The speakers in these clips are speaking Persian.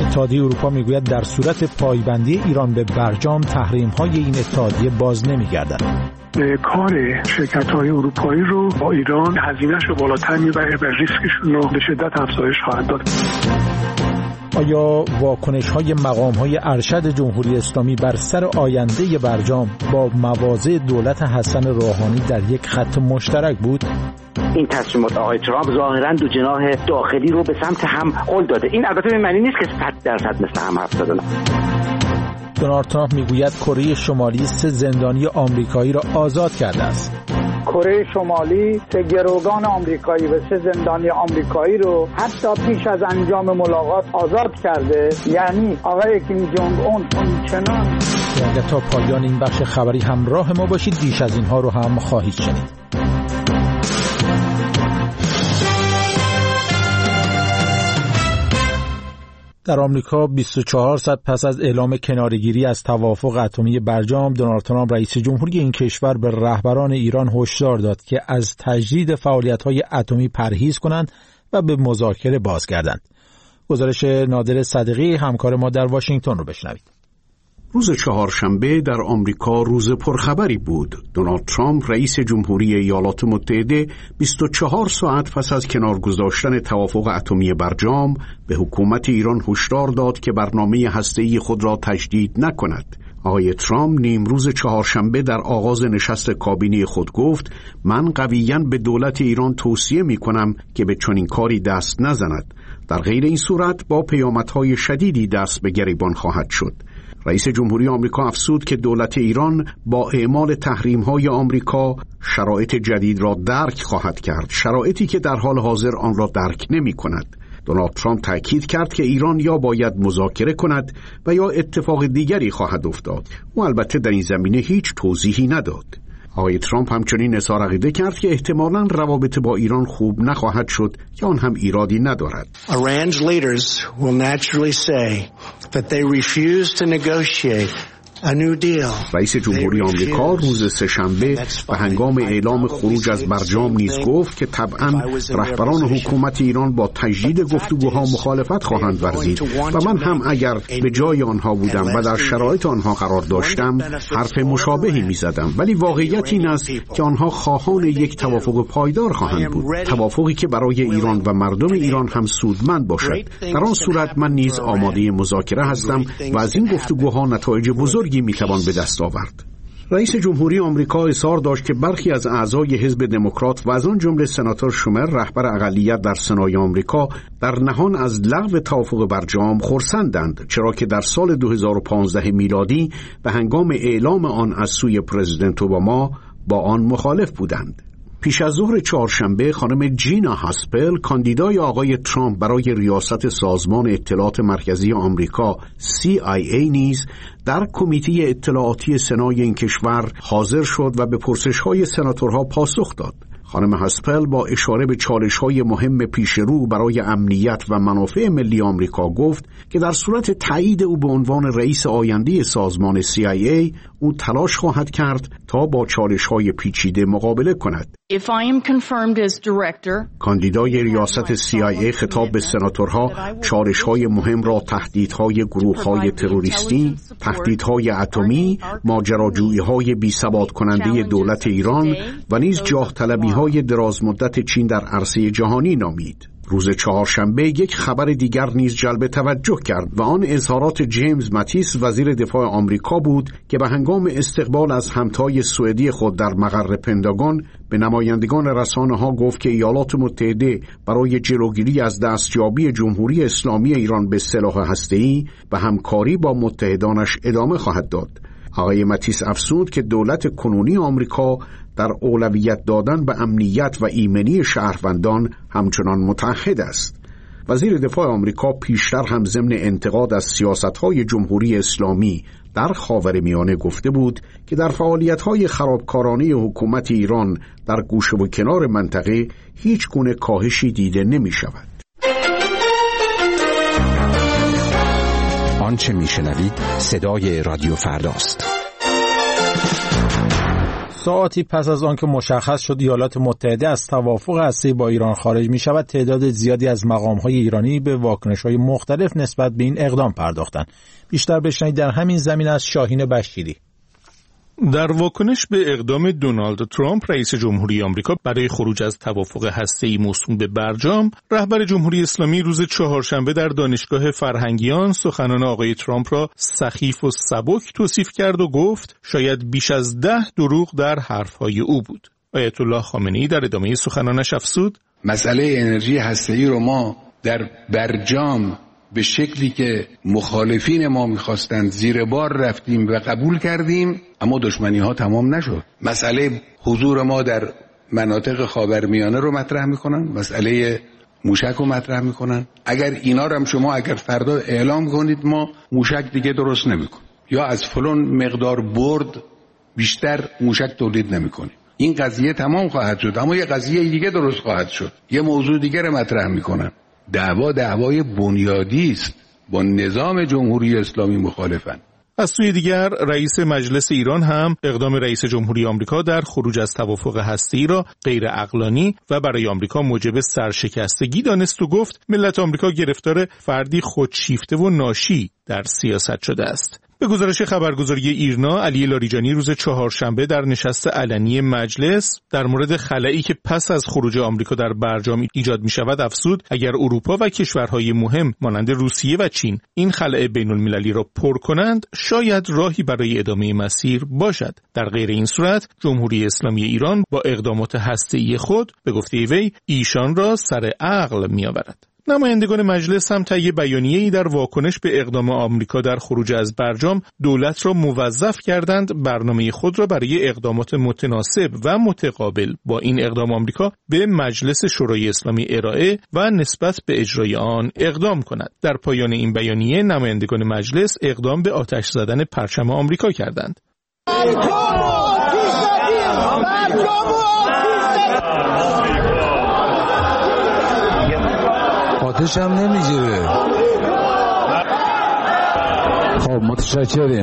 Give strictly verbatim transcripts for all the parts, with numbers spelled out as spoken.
اتحادیه اروپا میگوید در صورت پایبندی ایران به برجام تحریم‌های این اتحادیه باز نمی‌گردد. کار شرکت‌های اروپایی رو با ایران هزینه‌اش رو بالاتر می‌بره و ریسکشون رو به شدت افزایش خواهد داد. آیا واکنش‌های مقام‌های ارشد جمهوری اسلامی بر سر آینده برجام با مواضع دولت حسن روحانی در یک خط مشترک بود؟ این تصمیمات آقای ترامپ ظاهراً دو جناح داخلی رو به سمت هم هل داده. این البته به معنی نیست که صد درصد مثل هم حرف زدن. دونالد ترامپ میگوید کره شمالی سه زندانی آمریکایی را آزاد کرده است. کره شمالی سه گروگان آمریکایی و سه زندانی آمریکایی رو حتی پیش از انجام ملاقات آزاد کرده. یعنی آقای کیم جونگ اون چنان. اگر تا پایان این بخش خبری همراه ما باشید، بیش از اینها رو هم خواهید شنید. در آمریکا بیست و چهار ساعت پس از اعلام کناره‌گیری از توافق اتمی برجام، دونالد ترامپ رئیس جمهوری این کشور به رهبران ایران هشدار داد که از تجدید فعالیت‌های اتمی پرهیز کنند و به مذاکره بازگردند. گزارش نادر صدیقی همکار ما در واشنگتن رو بشنوید. روز چهارشنبه در آمریکا روز پرخبری بود. دونالد ترامپ رئیس جمهوری ایالات متحده بیست و چهار ساعت پس از کنار گذاشتن توافق اتمی برجام به حکومت ایران هشدار داد که برنامه هسته‌ای خود را تجدید نکند. آقای ترامپ نیمروز چهارشنبه در آغاز نشست کابینه خود گفت: من قویاً به دولت ایران توصیه می کنم که به چنین کاری دست نزند. در غیر این صورت با پیامدهای شدیدی دست به گریبان خواهد شد. رئیس جمهوری آمریکا افزود که دولت ایران با اعمال تحریم‌های آمریکا شرایط جدید را درک خواهد کرد، شرایطی که در حال حاضر آن را درک نمی‌کند. دونالد ترامپ تأکید کرد که ایران یا باید مذاکره کند و یا اتفاق دیگری خواهد افتاد. او البته در این زمینه هیچ توضیحی نداد. آقای ترامپ همچنین اظهار عقیده کرد که احتمالاً روابط با ایران خوب نخواهد شد که آن هم ایرادی ندارد. Iran's leaders will naturally say that they refuse to negotiate a new deal. رئیس جمهوری آمریکا روز سه‌شنبه به هنگام اعلام خروج از برجام نیز گفت که طبعاً رهبران حکومت ایران با تجدید گفتگوها مخالفت خواهند ورزید و من هم اگر به جای آنها بودم و در شرایط آنها قرار داشتم حرف مشابهی می‌زدم، ولی واقعیت این است که آنها خواهان یک توافق پایدار خواهند بود، توافقی که برای ایران و مردم ایران هم سودمند باشد. در آن صورت من نیز آماده مذاکره هستم و از این گفتگوها نتایج بزرگ میتوان به دست آورد. رئیس جمهوری آمریکا اصرار داشت که برخی از اعضای حزب دموکرات و از آن جمله سناتور شومر رهبر اقلیت در سنای آمریکا در نهان از لغو توافق برجام خرسندند، چرا که در سال دو هزار و پانزده میلادی به هنگام اعلام آن از سوی پرزیدنت اوباما با آن مخالف بودند. پیش از ظهر چهارشنبه خانم جینا هاسپل، کاندیدای آقای ترامپ برای ریاست سازمان اطلاعات مرکزی آمریکا سی آی ای نیز در کمیته اطلاعاتی سنای این کشور حاضر شد و به پرسش‌های سناتورها پاسخ داد. خانم هاسپل با اشاره به چالش‌های مهم پیشرو برای امنیت و منافع ملی آمریکا گفت که در صورت تایید او به عنوان رئیس آینده سازمان سی آی ای او تلاش خواهد کرد تا با چالش‌های پیچیده مقابله کند. If I am confirmed as director, کاندیدای ریاست سی آی ای خطاب به سناتورها چالش‌های مهم را تهدیدهای گروه‌های تروریستی، تهدیدهای اتمی، ماجراجویی‌های بی‌ثبات کننده دولت ایران و نیز جاه طلبی‌های درازمدت چین در عرصه جهانی نامید. روز چهارشنبه یک خبر دیگر نیز جلب توجه کرد و آن اظهارات جیمز ماتیس وزیر دفاع آمریکا بود که به هنگام استقبال از همتای سوئدی خود در مقر پنتاگون به نمایندگان رسانه‌ها گفت که ایالات متحده برای جلوگیری از دستیابی جمهوری اسلامی ایران به سلاح هسته‌ای به همکاری با متحدانش ادامه خواهد داد. آقای ماتیس افزود که دولت کنونی آمریکا در اولویت دادن به امنیت و ایمنی شهروندان همچنان متعهد است. وزیر دفاع آمریکا پیشتر هم ضمن انتقاد از سیاست‌های جمهوری اسلامی در خاورمیانه گفته بود که در فعالیت‌های خرابکارانه حکومت ایران در گوشه و کنار منطقه هیچ گونه کاهشی دیده نمی‌شود. آنچه میشنوید صدای رادیو فرداست. ساعاتی پس از آن که مشخص شد ایالات متحده از توافق هسته‌ای با ایران خارج می‌شود، تعداد زیادی از مقام‌های ایرانی به واکنش‌های مختلف نسبت به این اقدام پرداختند. بیشتر بشنوید در همین زمینه از شاهین بشیری. در واکنش به اقدام دونالد ترامپ رئیس جمهوری آمریکا برای خروج از توافق هسته‌ای موسوم به برجام، رهبر جمهوری اسلامی روز چهارشنبه در دانشگاه فرهنگیان سخنان آقای ترامپ را سخیف و سبک توصیف کرد و گفت شاید بیش از ده دروغ در حرفهای او بود. آیت الله خامنه‌ای در ادامه سخنانش افزود: مسئله انرژی هسته‌ای رو ما در برجام به شکلی که مخالفین ما میخواستند زیر بار رفتیم و قبول کردیم، اما دشمنی ها تمام نشد. مسئله حضور ما در مناطق خاورمیانه رو مطرح میکنن، مسئله موشک رو مطرح میکنن. اگر اینا رو هم شما اگر فردا اعلام کنید ما موشک دیگه درست نمیکنیم یا از فلان مقدار برد بیشتر موشک تولید نمیکنیم، این قضیه تمام خواهد شد، اما یه قضیه دیگه درست خواهد شد، یه موضوع دیگه رو مطرح میکنن. دعوا دعوای بنیادی است، با نظام جمهوری اسلامی مخالفن. از سوی دیگر رئیس مجلس ایران هم اقدام رئیس جمهوری آمریکا در خروج از توافق هسته‌ای را غیر عقلانی و برای آمریکا موجب سرشکستگی دانست و گفت ملت آمریکا گرفتار فردی خودشیفته و ناشی در سیاست شده است. به گزارش خبرگزاری ایرنا، علی لاریجانی روز چهارشنبه در نشست علنی مجلس در مورد خلایی که پس از خروج آمریکا در برجام ایجاد می شود افزود اگر اروپا و کشورهای مهم مانند روسیه و چین این خلأ بین المللی را پر کنند، شاید راهی برای ادامه مسیر باشد. در غیر این صورت جمهوری اسلامی ایران با اقدامات هسته‌ای خود به گفته وی ایشان را سر عقل می آورد. نمایندگان مجلس هم طی بیانیه‌ای در واکنش به اقدام آمریکا در خروج از برجام دولت را موظف کردند برنامه خود را برای اقدامات متناسب و متقابل با این اقدام آمریکا به مجلس شورای اسلامی ارائه و نسبت به اجرای آن اقدام کند. در پایان این بیانیه نمایندگان مجلس اقدام به آتش زدن پرچم آمریکا کردند. آتش هم نمیگیره. خب متشکریم.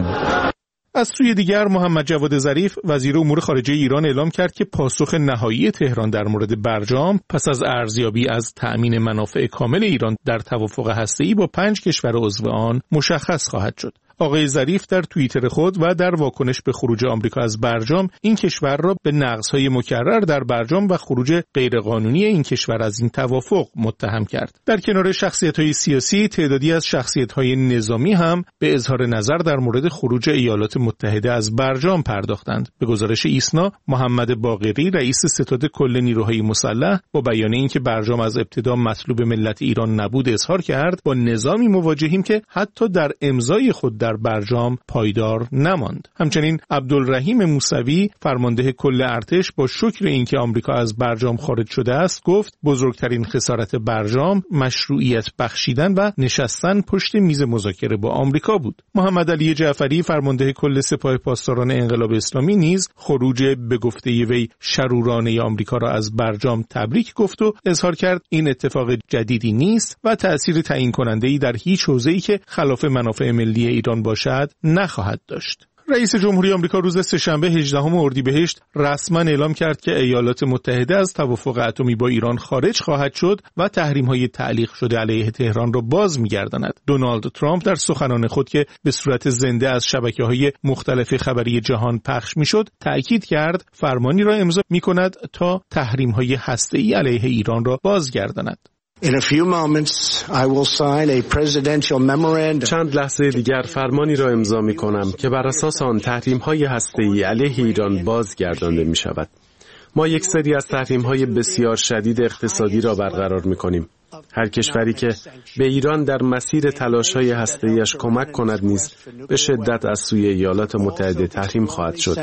از سوی دیگر محمد جواد ظریف وزیر امور خارجه ایران اعلام کرد که پاسخ نهایی تهران در مورد برجام پس از ارزیابی از تأمین منافع کامل ایران در توافق هسته‌ای با پنج کشور عضو آن مشخص خواهد شد. آقای ظریف در توییتر خود و در واکنش به خروج آمریکا از برجام این کشور را به نقض‌های مکرر در برجام و خروج غیرقانونی این کشور از این توافق متهم کرد. در کنار شخصیت‌های سیاسی، تعدادی از شخصیت‌های نظامی هم به اظهار نظر در مورد خروج ایالات متحده از برجام پرداختند. به گزارش ایسنا، محمد باقری رئیس ستاد کل نیروهای مسلح با بیان اینکه برجام از ابتدا مطلوب ملت ایران نبود اظهار کرد با نظامی مواجهیم که حتی در امضای خود در برجام پایدار نماند. همچنین عبدالرحیم موسوی فرمانده کل ارتش با شکر اینکه آمریکا از برجام خارج شده است گفت بزرگترین خسارت برجام مشروعیت بخشیدن و نشستن پشت میز مذاکره با آمریکا بود. محمد علی جعفری فرمانده کل سپاه پاسداران انقلاب اسلامی نیز خروج به گفته وی شرورانه آمریکا را از برجام تبریک گفت و اظهار کرد این اتفاق جدیدی نیست و تأثیر تعیین کننده‌ای در هیچ حوزه‌ای که خلاف منافع ملی ایران باشد نخواهد داشت. رئیس جمهوری آمریکا روز سه‌شنبه هجدهم اردیبهشت رسما اعلام کرد که ایالات متحده از توافق اتمی با ایران خارج خواهد شد و تحریم‌های تعلیق شده علیه تهران را باز می‌گرداند. دونالد ترامپ در سخنان خود که به صورت زنده از شبکه‌های مختلف خبری جهان پخش می‌شد، تأکید کرد فرمانی را امضا می‌کند تا تحریم‌های هسته‌ای علیه ایران را بازگرداند. In a few moments, I will sign a presidential memorandum. چند لحظه دیگر فرمانی را امضا می کنم که بر اساس آن تحریم‌های هسته‌ای علیه ایران بازگردانده می شود. ما یک سری از تحریم‌های بسیار شدید اقتصادی را برقرار می کنیم. هر کشوری که به ایران در مسیر تلاش‌های هسته‌ایش کمک کند نیز به شدت از سوی ایالات متحده تحریم خواهد شد.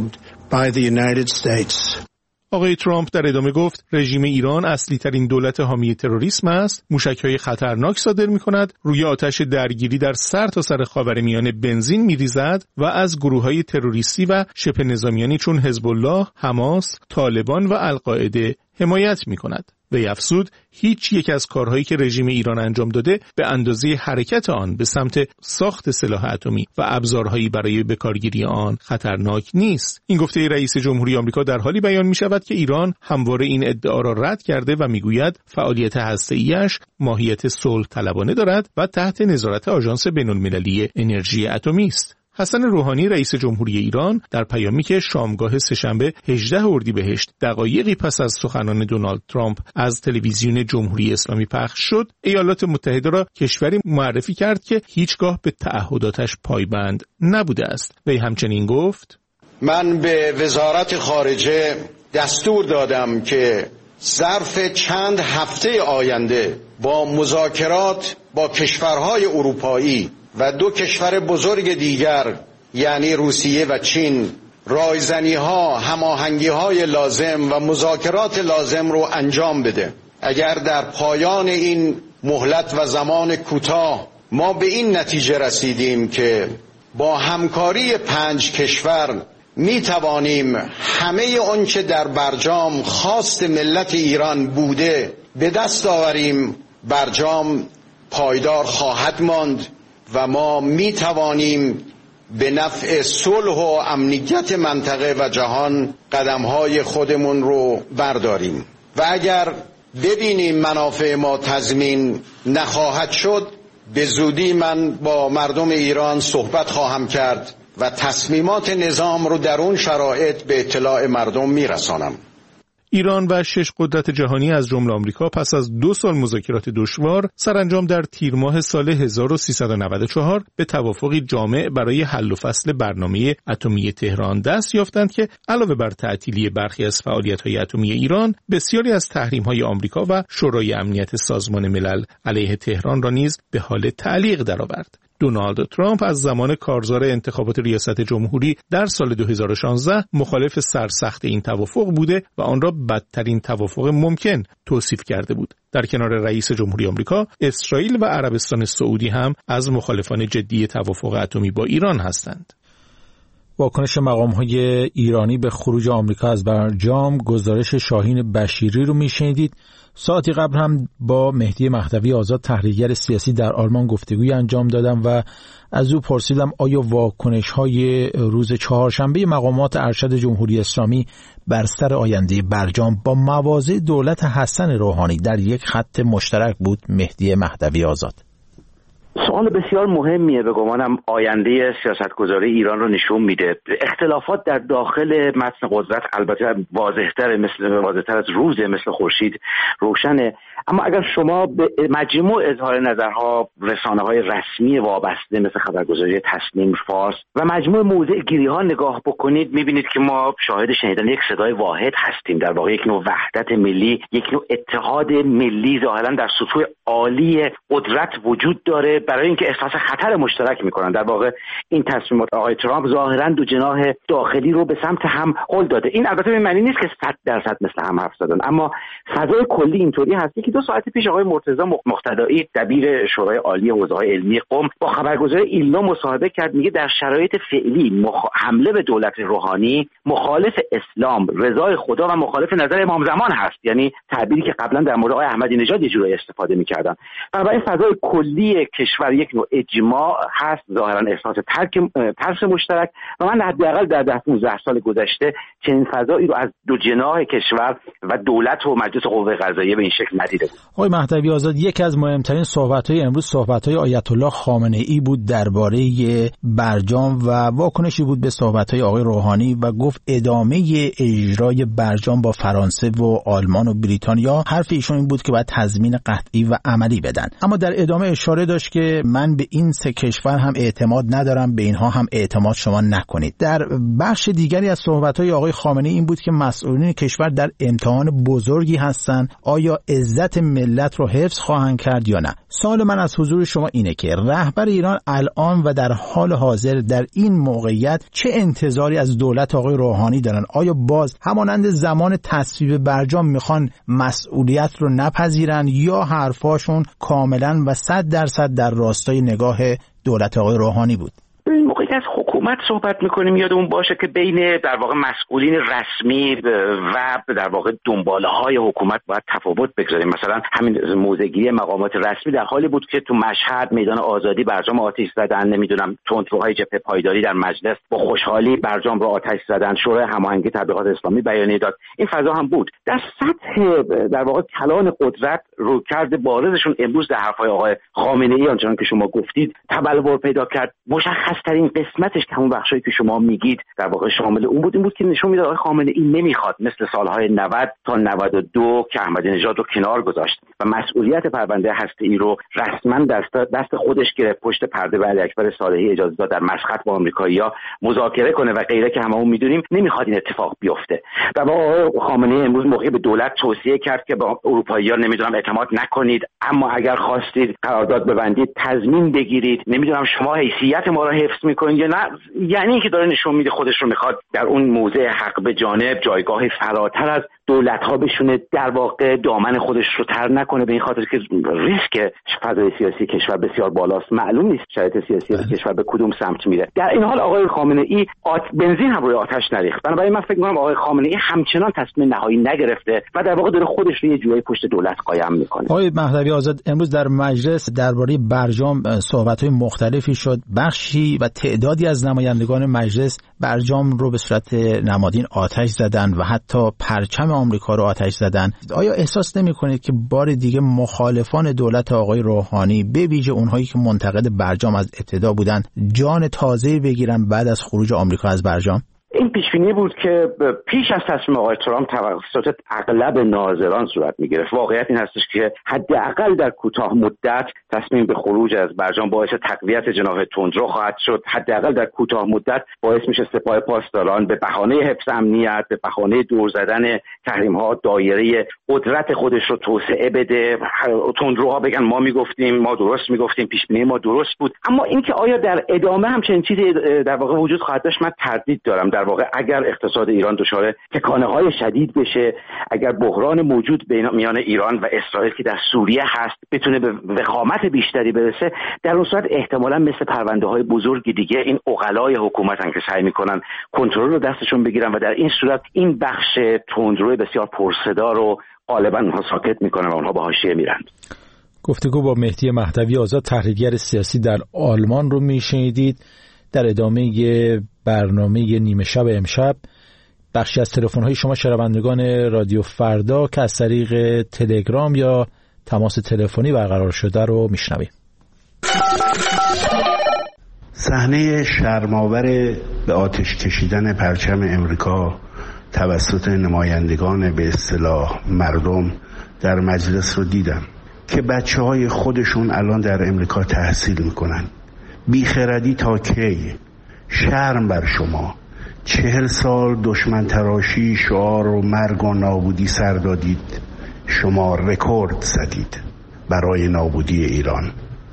آقای ترامپ در ادامه گفت رژیم ایران اصلی ترین دولت حامی تروریسم است، موشک‌های خطرناک صادر می‌کند، روی آتش درگیری در سرتاسر خاورمیانه بنزین می‌ریزد و از گروه‌های تروریستی و شبه نظامیانی چون حزب الله، حماس، طالبان و القاعده حمایت می‌کند. وی افزود هیچ یک از کارهایی که رژیم ایران انجام داده به اندازه حرکت آن به سمت ساخت سلاح اتمی و ابزارهایی برای بکارگیری آن خطرناک نیست. این گفته رئیس جمهوری آمریکا در حالی بیان می شود که ایران همواره این ادعا را رد کرده و میگوید فعالیت هسته‌ایش ماهیت صلح طلبانه دارد و تحت نظارت آژانس بین‌المللی انرژی اتمی است. حسن روحانی رئیس جمهوری ایران در پیامی که شامگاه سه‌شنبه هجدهم اردیبهشت دقایقی پس از سخنان دونالد ترامپ از تلویزیون جمهوری اسلامی پخش شد، ایالات متحده را کشوری معرفی کرد که هیچگاه به تعهداتش پایبند نبوده است. وی همچنین گفت: من به وزارت خارجه دستور دادم که ظرف چند هفته آینده با مذاکرات با کشورهای اروپایی و دو کشور بزرگ دیگر یعنی روسیه و چین رایزنی ها، هماهنگی های لازم و مذاکرات لازم رو انجام بده. اگر در پایان این مهلت و زمان کوتاه ما به این نتیجه رسیدیم که با همکاری پنج کشور می توانیم همه آنچه در برجام خواست ملت ایران بوده به دست آوریم، برجام پایدار خواهد ماند و ما می توانیم به نفع صلح و امنیت منطقه و جهان قدم‌های خودمون رو برداریم. و اگر ببینیم منافع ما تضمین نخواهد شد، به زودی من با مردم ایران صحبت خواهم کرد و تصمیمات نظام رو در اون شرایط به اطلاع مردم میرسانم. ایران و شش قدرت جهانی از جمله آمریکا پس از دو سال مذاکرات دشوار سرانجام در تیر ماه سال هزار و سیصد و نود و چهار به توافقی جامع برای حل و فصل برنامه اتمی تهران دست یافتند که علاوه بر تعطیلی برخی از فعالیت‌های اتمی ایران، بسیاری از تحریم‌های آمریکا و شورای امنیت سازمان ملل علیه تهران را نیز به حال تعلیق درآورد. دونالد ترامپ از زمان کارزار انتخابات ریاست جمهوری در سال دو هزار و شانزده مخالف سرسخت این توافق بوده و آن را بدترین توافق ممکن توصیف کرده بود. در کنار رئیس جمهوری آمریکا، اسرائیل و عربستان سعودی هم از مخالفان جدی توافق اتمی با ایران هستند. واکنش مقام‌های ایرانی به خروج آمریکا از برجام، گزارش شاهین بشیری رو میشنیدید. ساعتی قبل هم با مهدی مهدوی آزاد تحلیلگر سیاسی در آلمان گفتگوی انجام دادم و از او پرسیدم آیا واکنش‌های روز چهارشنبه مقامات ارشد جمهوری اسلامی بر سر آینده برجام با مواضع دولت حسن روحانی در یک خط مشترک بود؟ مهدی مهدوی آزاد: سوال بسیار مهمیه. به گمانم آینده سیاستگذاری ایران رو نشون میده. اختلافات در داخل متن قدرت البته واضح‌تر مثل واضح‌تر از روز مثل خورشید روشنه، اما اگر شما به مجموع اظهار نظرها رسانه‌های رسمی وابسته مثل خبرگزاری تصنیم فارس و مجموع موضع گیری‌ها نگاه بکنید، می‌بینید که ما شاهد شنیدن یک صدای واحد هستیم، در واقع یک نوع وحدت ملی، یک نوع اتحاد ملی ظاهراً در سطوح عالی قدرت وجود داره برای اینکه احساس خطر مشترک می‌کنن. در واقع این تصمیمات آقای ترامپ ظاهراً دو جناح داخلی رو به سمت هم هل داده. این البته به معنی نیست که صد درصد مثل هم حرف زدن، اما فضای کلی اینطوری هست که دو ساعت پیش آقای مرتضی مقتدایی دبیر شورای عالی حوزه‌های علمی قم با خبرگزاری ایلنا مصاحبه کرد. میگه در شرایط فعلی مخ... حمله به دولت روحانی مخالف اسلام، رضای خدا و مخالف نظر امام زمان هست، یعنی تعبیری که قبلا در مورد آقای احمدی نژاد یه جورایی استفاده می‌کردن. بنابراین فضای کلی کشور یک نوع اجماع هست، ظاهرا احساس ترک ترس مشترک، و من حداقل در ده پانزده سال گذشته چنین فضایی رو از دو جناح کشور و دولت و مجلس قوه قضاییه به این شکل ندیده بود. آقای مهدوی آزاد، یکی از مهمترین صحبت‌های امروز صحبت‌های آیت الله خامنه‌ای بود درباره برجام و واکنشی بود به صحبت‌های آقای روحانی و گفت ادامه اجرای برجام با فرانسه و آلمان و بریتانیا. حرف ایشون این بود که باید تضمین قطعی و عملی بدن، اما در ادامه اشاره داشت که من به این سه کشور هم اعتماد ندارم، به اینها هم اعتماد شما نکنید. در بخش دیگری از صحبت‌های آقای خامنه‌ای این بود که مسئولین کشور در امتحان بزرگی هستند، آیا عزت ملت رو حفظ خواهند کرد یا نه؟ سوال من از حضور شما اینه که رهبر ایران الان و در حال حاضر در این موقعیت چه انتظاری از دولت آقای روحانی دارن؟ آیا باز همانند زمان تصویب برجام میخوان مسئولیت رو نپذیرن یا حرفاشون کاملا و صد درصد در راستای نگاه دولت آقای روحانی بود؟ این موقعی وقتی از حکومت صحبت میکنیم یادمون باشه که بین در واقع مسئولین رسمی و در واقع دنباله های حکومت باید تفاوت بگذاریم. مثلا همین موضع‌گیری مقامات رسمی در حالی بود که تو مشهد میدان آزادی برجام آتش زدن، نمیدونم تندروهای جبهه پایداری در مجلس با خوشحالی برجام رو آتش زدن، شورای هماهنگی تبلیغات اسلامی بیانیه داد. این فضا هم بود. در سطح در واقع کلان قدرت رویکرد بارزشون امروز در حرفای آقای خامنه‌ای آنچنان که شما گفتید تبلور پیدا کرد. مشخص‌ترین قسمتش که همون بخشایی که شما میگید در واقع شامل اون بود، این بود که نشون میداد آقای خامنه‌ای نمیخواد مثل سالهای نود تا نود و دو که احمدی نژاد رو کنار گذاشت و مسئولیت پرونده هسته‌ای رو رسما دست دست خودش گرفت، پشت پرده به علی اکبر صالحی اجازه داد در مسقط با آمریکایی‌ها مذاکره کنه و غیره که هممون میدونیم نمیخواد این اتفاق بیفته. در واقع خامنه‌ای امروز موقعی به دولت توصیه کرد که با اروپایی‌ها نمیدونم اعتماد نکنید، اما اگر خواستید قرارداد ببندید تضمین بگیرید، نمیدونم شما حیثیت ما رو حفظ میکنید یا نه. یعنی اینکه داره نشون میده خودش رو میخواد در اون موضع حق به جانب جایگاه فراتر از دولت‌ها بشونه، در واقع دامن خودش رو تر نکنه، به این خاطر که ریسک فضای سیاسی کشور بسیار بالاست. معلوم نیست شرایط سیاسی کشور به کدوم سمت میره. در این حال آقای خامنه‌ای آت... بنزین هم روی آتش نریخت. بنابراین من فکر می‌کنم آقای خامنه‌ای همچنان تصمیم نهایی نگرفته و در واقع داره خودش رو یه جوری پشت دولت قایم میکنه. آقای مهدوی آزاد، امروز در مجلس درباره برجام صحبت‌های مختلفی شد. بخشی و تعدادی از نمایندگان مجلس برجام رو به صورت نمادین آتش زدن و حتی پرچم آمریکا رو آتش زدن. آیا احساس نمی‌کنید که بار دیگه مخالفان دولت آقای روحانی، به ویژه اونهایی که منتقد برجام از ابتدا بودن، جان تازه‌ای بگیرن بعد از خروج آمریکا از برجام؟ این پیشبینی بود که پیش از تصمیم آقای ترامپ توسط اغلب ناظران صورت می‌گرفت. واقعیت این هستش که حداقل در کوتاه مدت تصمیم به خروج از برجام باعث تقویت جناح تندرو خواهد شد. حداقل در کوتاه مدت باعث میشه سپاه پاسداران به بهانه حفظ امنیت، به بهانه دور زدن تحریم‌ها، دایره قدرت خودش رو توسعه بده. تندروها بگن ما میگفتیم، ما درست میگفتیم، پیشبینی ما درست بود. اما اینکه آیا در ادامه هم چنین چیزی در واقع وجود خواهد داشت، من تردید دارم. در واقع اگر اقتصاد ایران دچار تکانه‌های شدید بشه، اگر بحران موجود بین میان ایران و اسرائیل که در سوریه هست بتونه به وخامت بیشتری برسه، در اون صورت احتمالاً مثل پرونده‌های بزرگ دیگه این عقلای حکومتن که سعی میکنن کنترل رو دستشون بگیرن و در این صورت این بخش تندروی بسیار پرصدا رو غالباً اونها ساکت میکنن و اونها به حاشیه میرن. گفتگو با مهدی مهدوی آزاد، تحلیلگر سیاسی در آلمان رو میشنیدید. در ادامه برنامه نیمه شب امشب بخشی از تلفن‌های شما شنوندگان رادیو فردا که از طریق تلگرام یا تماس تلفنی برقرار شده رو میشنویم. صحنه شرم‌آور به آتش کشیدن پرچم امریکا توسط نمایندگان به اصطلاح مردم در مجلس رو دیدم که بچه‌های خودشون الان در امریکا تحصیل میکنن. بیخردی تا کی؟ شرم بر شما. چهل سال دشمن تراشی، شعار و مرگ و نابودی سر دادید. شما رکورد زدید برای نابودی ایران.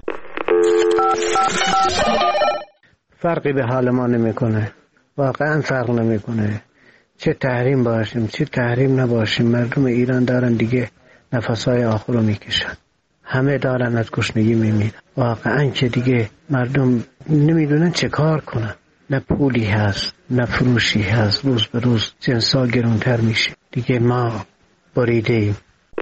فرقی به حال ما نمیکنه، واقعا فرق نمیکنه چه تحریم باشیم چه تحریم نباشیم. مردم ایران دارن دیگه نفسهای آخر رو میکشن، همه دارن از گشنگی میمیرن. واقعا که دیگه مردم نمیدونن چه کار کنن. نه پولی هست نه فروشی هست، روز به روز جنسا گرونتر میشه دیگه. ما بریده ایم.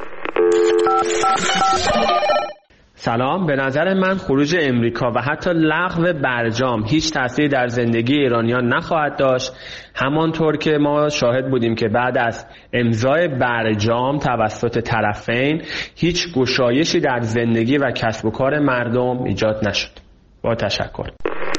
سلام. به نظر من خروج امریکا و حتی لغو برجام هیچ تأثیری در زندگی ایرانیان نخواهد داشت، همانطور که ما شاهد بودیم که بعد از امضای برجام توسط طرفین هیچ گشایشی در زندگی و کسب و کار مردم ایجاد نشد. با تشکر.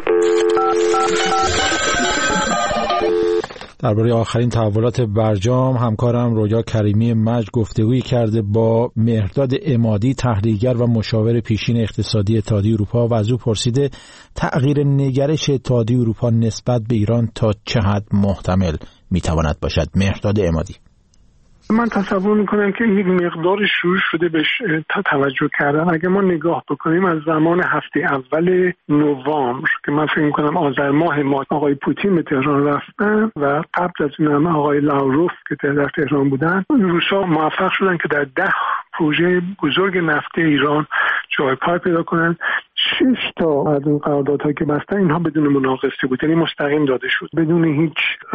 درباره آخرین تحولات برجام همکارم رویا کریمی مجد گفتگویی کرده با مهرداد عمادی، تحلیلگر و مشاور پیشین اقتصادی اتحادیه اروپا، و از او پرسیده تغییر نگرش اتحادیه اروپا نسبت به ایران تا چه حد محتمل میتواند باشد. مهرداد عمادی: من تصور میکنم که یک مقدار شروع شده بهش توجه کردن. اگه ما نگاه بکنیم از زمان هفته اول نوامبر که من فکر میکنم آذر ماه ما آقای پوتین به تهران رفتن و قبل از این هم آقای لاوروف که در تهران بودن، روسا موفق شدن که در ده پروژه بزرگ نفتی ایران جای پای پیدا کنن. شش تا از این قراردادها که بستن اینها بدون مناقصه بود، یعنی مستقیم داده شد بدون هیچ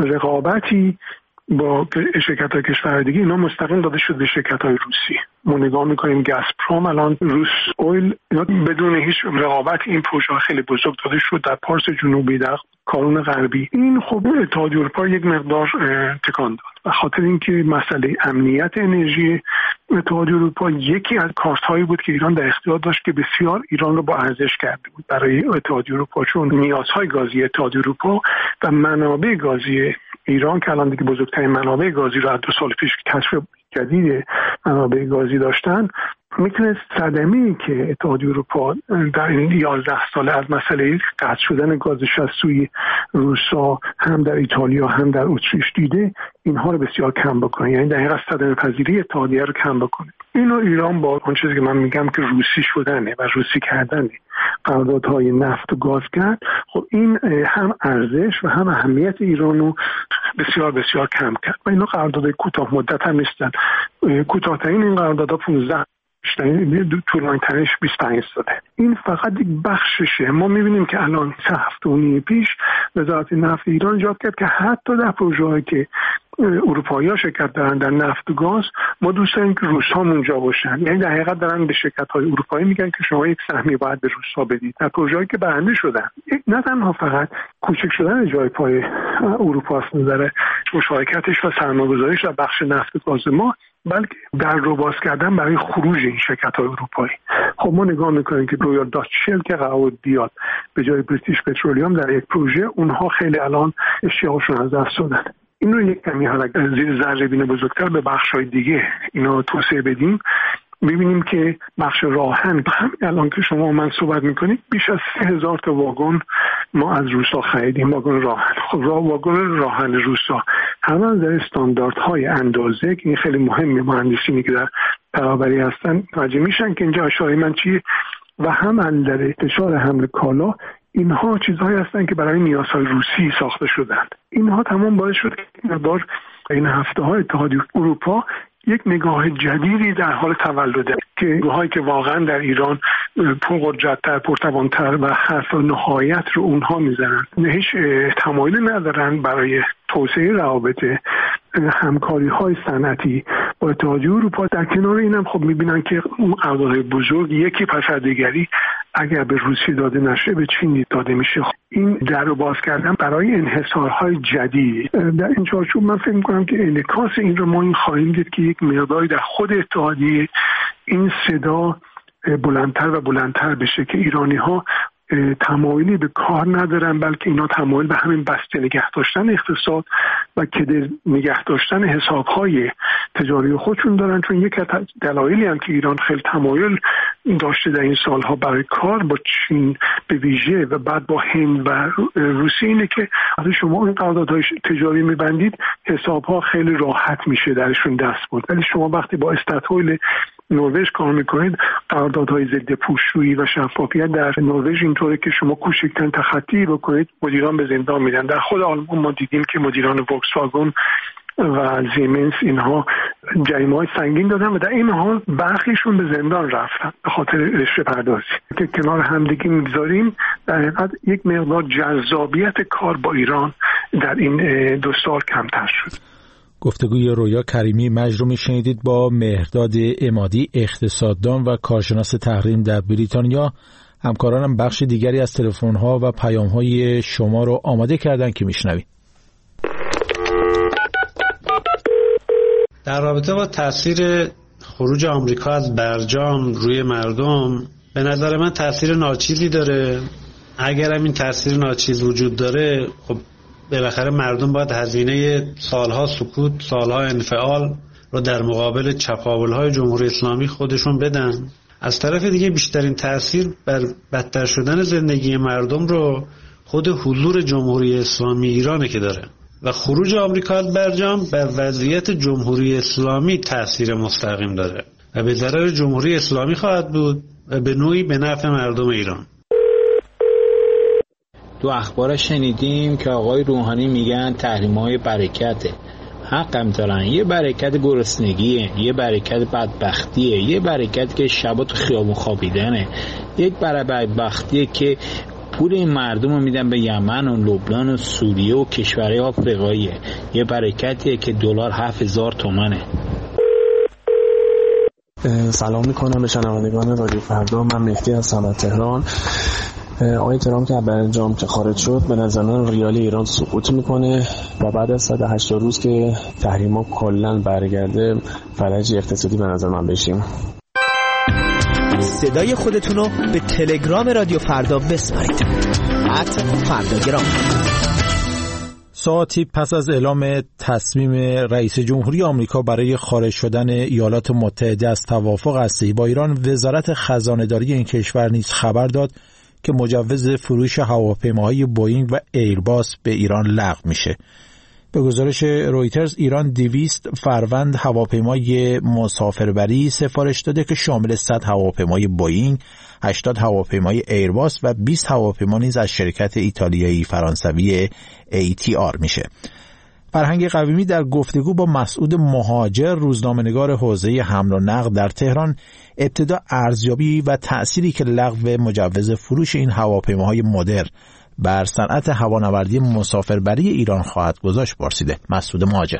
رقابتی با شرکت‌های کشورهای دیگه. اینا مستقیم داده شد به شرکت‌های روسی. ما نگاه می‌کنیم گازپروم، الان روس اویل، اینا بدون هیچ رقابت این پروژه خیلی بزرگ داده شد در پارس جنوبی، در کارون غربی. این خب اتحادیه اروپا یک مقدار تکان داد به خاطر اینکه مسئله امنیت انرژی اتحادیه اروپا یکی از کارت‌هایی بود که ایران در اختیار داشت که بسیار ایران رو با ارزش کرده بود برای اتحادیه اروپا، چون نیازهای گازی اتحادیه اروپا و منابع گازی ایران که الان دیگه بزرگترین منابع گازی رو از دو سال پیش کشف جدید منابع گازی داشتن، میتونست صدمه‌ای که اتحادیه اروپا در این یازده ساله از مسئله قطع شدن گازش از سوی روسا هم در ایتالیا هم در اتریش دیده، اینها رو بسیار کم بکنه، یعنی در حقیقت صدمه پذیری اتحادیه رو کم بکنه. اینو ایران با اون چیزی که من میگم که روسی شدنه و روسی کردنه قراردادهای نفت و گاز کرد، خب این هم ارزش و هم اهمیت ایران رو بسیار بسیار کم کرد و اینا قراردادهای کوتاه مدت هم نیستن. کوتاه‌ترین این قراردادها پانزده طولانی‌ترینش بیست و پنج ساله. این فقط یک بخششه. ما می‌بینیم که الان سه هفته و نیم پیش وزارت نفت ایران ایجاد کرد که حتی در پروژه‌هایی که اروپایی‌ها شرکت دارن در نفت و گاز، ما دوست داریم که روس‌ها اونجا باشن. یعنی در حقیقت دارن به شرکت‌های اروپایی میگن که شما یک سهمی باید به روس‌ها بدید در پروژه‌ای که برنده شدن. نه تنها فقط کوچک شدن جای پای اروپا از نظر مشارکتش و سرمایه‌گذاریش در بخش نفت و گاز ما، بلکه در رو باز کردن برای خروج این شرکت‌های اروپایی. خب ما نگاه می‌کنیم که رویال داچ شل که قرار بیاد به جای بریتیش پترولیوم در یک پروژه، اونها خیلی الان اشتیاقشون از دست دادن. این رو یک کمی حالا زیر ذره‌بین بزرگتر به بخش‌های دیگه اینا توسعه بدیم، می‌بینیم که بخش راهن همین الان که شما من صحبت می‌کنید بیش از سه هزار تا واگن ما از روسا خریدیم، واگن راهن. خب راه واگن راهن روسا هم از استانداردهای اندازه که این خیلی مهمه، مهندسینی که در برابری هستن متوجه میشن که اینجا اشاره من چیه، و هم در انتشار حمل کالا، اینها چیزهایی هستن که برای نیازهای روسی ساخته شدن. اینها تمام باعث شد که مقدار این هفته‌های اتحادیه اروپا یک نگاه جدیدی در حال تولده که نگاهایی که واقعا در ایران پرقدرت‌تر، پرتوان‌تر و حرف نهایت رو اونها میزنن، هیچ تمایلی ندارن برای توسعه روابط همکاری‌های صنعتی با اتحادیه اروپا. در کنار اینم خب می‌بینن که اون قراردادهای بزرگ یکی پس از دیگری اگر به روسیه داده نشه به چین داده میشه. این در رو باز کردن برای انحصارهای جدید. در این چارچوب من فکر می‌کنم که انعکاس این رو ما این خواهیم دید که یک مقداری در خود اتحادیه این صدا بلندتر و بلندتر بشه که ایرانی‌ها تمایلی به کار ندارن، بلکه اینا تمایل به همین بسته نگه داشتن اقتصاد و که نگه داشتن حسابهای تجاری خودشون دارن. چون یک از دلایلی هم که ایران خیلی تمایل داشته در این سالها برای کار با چین به ویژه و بعد با هند و روسیه اینه که وقتی شما این قراردادهای تجاری میبندید حسابها خیلی راحت میشه درشون دست بود، ولی شما وقتی با استاتویل نروژ کار میکنید، قراردادهای ضد پوششویی و شفافیت در نروژ اینطوره که شما کوچکترین تخطی بکنید مدیران به زندان میدن. در خود آلمان ما دیدیم که مدیران فولکس واگن و زیمنس اینها جریمه‌های سنگین دادن و در این حال برخیشون به زندان رفتن به خاطر رشوه پردازی. که کنار همدیگه میگذاریم در حقیقت یک مقدار جذابیت کار با ایران در این دو سال کمتر شد. گفتگوی رویا کریمی مجرومی شنیدید با مهرداد عمادی، اقتصاددان و کارشناس تحریم در بریتانیا. همکارانم بخش دیگری از تلفن‌ها و پیام‌های شما رو آماده کردن که میشنوید. در رابطه با تاثیر خروج آمریکا از برجام روی مردم، به نظر من تاثیر ناچیزی داره. اگر هم این تاثیر ناچیز وجود داره، خب بالاخره مردم باید هزینه سالها سکوت، سالها انفعال رو در مقابل چپاول‌های جمهوری اسلامی خودشون بدن. از طرف دیگه بیشترین تاثیر بر بدتر شدن زندگی مردم رو خود حضور جمهوری اسلامی ایرانه که داره و خروج آمریکا از برجام بر وضعیت جمهوری اسلامی تاثیر مستقیم داره و به ضرر جمهوری اسلامی خواهد بود و به نوعی به نفع مردم ایران. تو اخبار شنیدیم که آقای روحانی میگن تحریم‌های برکته. حقم دارن. یه برکت گرسنگیه، یه برکت بدبختیه، یه برکت که شبا تو خیابون خوابیدنه، یک بدبختیه که پول این مردم رو میدن به یمن و لبنان و سوریه و کشورهای آفریقاییه. یه برکتیه که دلار هفت هزار تومنه. سلام میکنم به شنوندگان رادیو فردا. من مهدی هستم از تهران. آقای ترامپ که برجام که خارج شد، به نظر من ریال ایران سقوط میکنه و بعد از صد و هشتاد روز که تحریما کلا برگرده فلج اقتصادی به نظر من بشیم. صدای خودتون رو به تلگرام رادیو فردا بسپارید. ات فرداگرام. ساعتی پس از اعلام تصمیم رئیس جمهوری آمریکا برای خارج شدن ایالات متحده از توافق هسته‌ای با ایران، وزارت خزانه‌داری این کشور نیز خبر داد که مجوز فروش هواپیماهای بوئینگ و ایرباس به ایران لغو میشه. به گزارش رویترز، ایران دویست فروند هواپیمای مسافربری سفارش داده که شامل صد هواپیمای بوئینگ، هشتاد هواپیمای ایرباس و بیست هواپیما نیز از شرکت ایتالیایی فرانسوی ای تی آر میشه. فرهنگ قویمی در گفتگو با مسعود مهاجر، روزنامه‌نگار حوزه حمل و نقل در تهران، ابتدا ارزیابی و تأثیری که لغو مجوز فروش این هواپیماهای مدرن بر صنعت هوانوردی مسافربری ایران خواهد گذاشت پرسیده. مسعود مهاجر: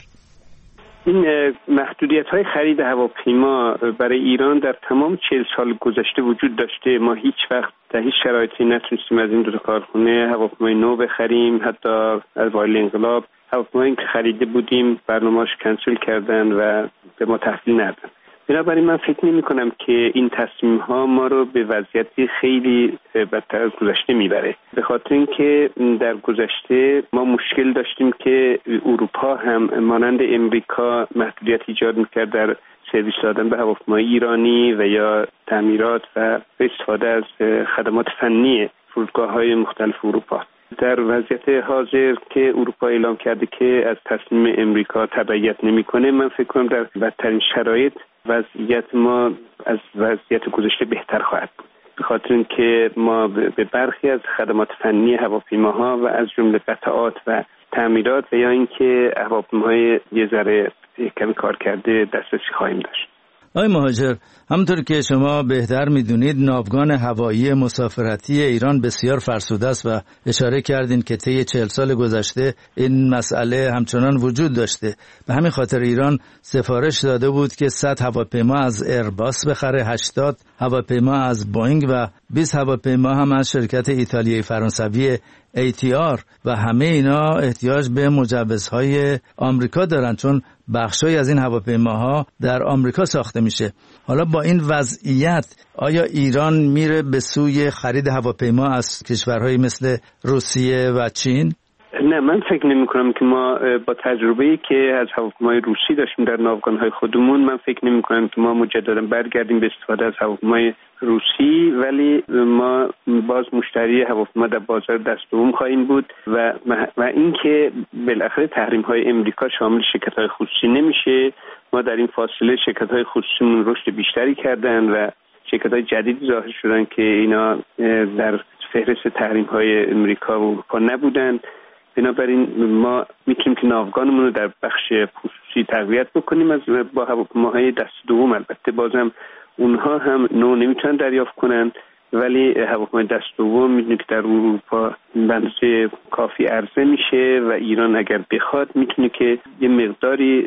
این محدودیت‌های خرید هواپیما برای ایران در تمام چهل سال گذشته وجود داشته. ما هیچ وقت در هیچ شرایطی نتونستیم از این دو تا کارخونه هواپیمای نو بخریم. حتی از اوایل انقلاب هواپیمایی که خریده بودیم برنامه‌اش کنسل کردن و به ما تحویل ندادن. بنابراین من فکر نمی کنم که این تصمیم ها ما رو به وضعیتی خیلی بدتر از گذشته میبره، به خاطر اینکه در گذشته ما مشکل داشتیم که اروپا هم مانند امریکا محدودیت ایجاد میکرد در سرویس دادن به هواپیمای ایرانی و یا تعمیرات و استفاده از خدمات فنی فرودگاه‌های مختلف اروپا. در وضعیت حاضر که اروپا اعلام کرده که از تصمیم امریکا تبعیت نمیکنه، من فکر کنم در بدترین شرایط وضعیت ما از وضعیت گذشته بهتر خواهد بود، به خاطر اینکه ما به برخی از خدمات فنی هواپیماها و از جمله قطعات و تعمیرات و یا اینکه هواپیماهای یه ذره کمی کار کرده دسترسی خواهیم داشت. آقای مهاجر، همونطور که شما بهتر میدونید ناوگان هوایی مسافرتی ایران بسیار فرسوده است و اشاره کردین که طی چهل سال گذشته این مسئله همچنان وجود داشته. به همین خاطر ایران سفارش داده بود که صد هواپیما از ایرباس بخره، هشتاد هواپیما از بوئینگ و بیست هواپیما هم از شرکت ایتالیایی فرانسوی ای تی آر و همه اینا احتیاج به مجوزهای آمریکا دارن، چون بخشای از این هواپیماها در آمریکا ساخته میشه. حالا با این وضعیت آیا ایران میره به سوی خرید هواپیما از کشورهایی مثل روسیه و چین؟ نه، من فکر نمی کنم که ما با تجربه‌ای که از هواپیمای روسی داشتیم در ناوگان‌های خودمون، من فکر نمی کنم که ما مجددا برگردیم به استفاده از هواپیمای روسی، ولی ما باز مشتری هواپیما در بازار دست دوم خواهیم بود و و اینکه بالاخره تحریم‌های امریکا شامل شرکت‌های خصوصی نمیشه. ما در این فاصله شرکت‌های خصوصیمون رشد بیشتری کردن و شرکت‌های جدیدی ظاهر شدن که اینا در فهرست تحریم‌های امریکا و اروپا نبودن. بنابراین ما میتونیم که ناوگانمون رو در بخش خصوصی تقویت بکنیم از با هواپیماهای دست دوم. البته بازم اونها هم نو نمیتونن دریافت کنن، ولی هواپیمای دست دوم میدونید که در اروپا به اندازه کافی عرضه میشه و ایران اگر بخواد میتونه که یه مقداری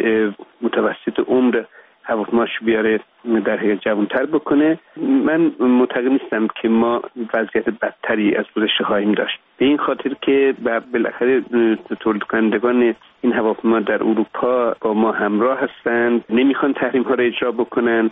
متوسط عمر هواپیماش بیاره در حقیقت جوان‌تر بکنه. من معتقد نیستم که ما وضعیت بدتری از گذشته خواهیم داشت، به این خاطر که بالاخره تولید کنندگان این هواپیما در اروپا با ما همراه هستند، نمیخوان تحریم ها را اجرا بکنن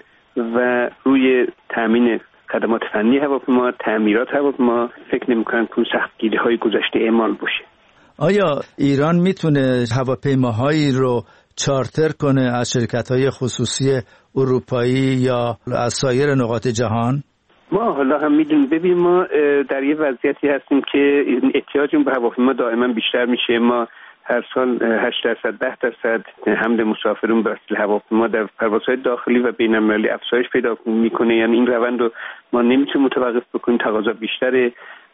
و روی تامین خدمات فنی هواپیما، تعمیرات هواپیما فکر نمی‌کنن که اون سختگیری‌های گذشته اعمال باشه. آیا ایران میتونه هواپیماهایی رو چارتر کنه از شرکت‌های خصوصی اروپایی یا از سایر نقاط جهان؟ ما حالا هم میدونیم، ببین ما در یه وضعیتی هستیم که احتیاجمون به هواپیما دائما بیشتر میشه. ما هر سال هشت درصد ده درصد حمل مسافرون به وسیله هواپیما در پروازهای داخلی و بین‌المللی افزایش پیدا میکنه، یعنی این روند رو ما نمیتونیم متوقف بکنیم، تقاضا بیشتره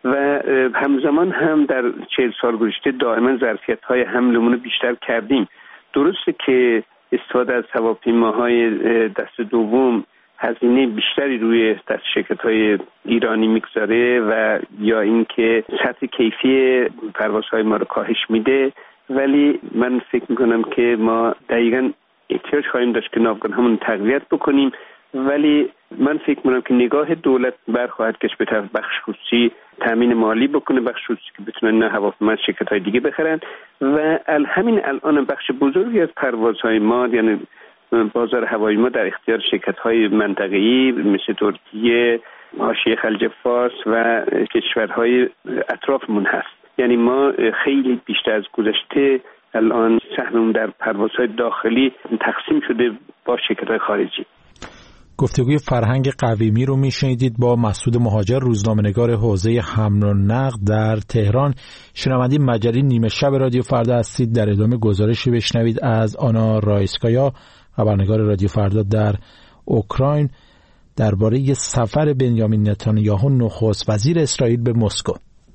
و همزمان هم در چهل سال گذشته دائما ظرفیت‌های حملمون رو بیشتر کردیم. درسته که استفاده از هواپیماهای دست دوم هزینه بیشتری روی دست شرکت‌های ایرانی میگذاره و یا اینکه سطح کیفی پروازهای ما رو کاهش میده، ولی من فکر میکنم که ما دقیقاً احتیاج خواهیم داشت که ناوگان‌هامون تقویت بکنیم، ولی من فکر میکنم که نگاه دولت برخواهد کش به طرف بخش خصوصی تامین مالی بکنه، بخش خصوصی که بتونن نه هواپیما شرکت‌های دیگه بخرن و همین الان بخش بزرگی از پروازهای ما یعنی بازار هوایی ما در اختیار شرکت‌های منطقه‌ای مثل ترکیه، حاشیه خلیج فارس و کشورهای اطرافمون هست. یعنی ما خیلی بیشتر از گذشته الان سهممون در پروازهای داخلی تقسیم شده با شرکت‌های خارجی. گفتگوی فرهنگ قویمی رو میشنیدید با مسعود مهاجر، روزنامه‌نگار حوزه حمل و نقل در تهران. شنونده مجله نیمه شب رادیو فردا هستید. در ادامه گزارشی بشنوید از آنا رایسکایا، خبرنگار رادیو فردا در اوکراین، درباره سفر بنیامین نتانیاهو نخست وزیر اسرائیل به مسکو.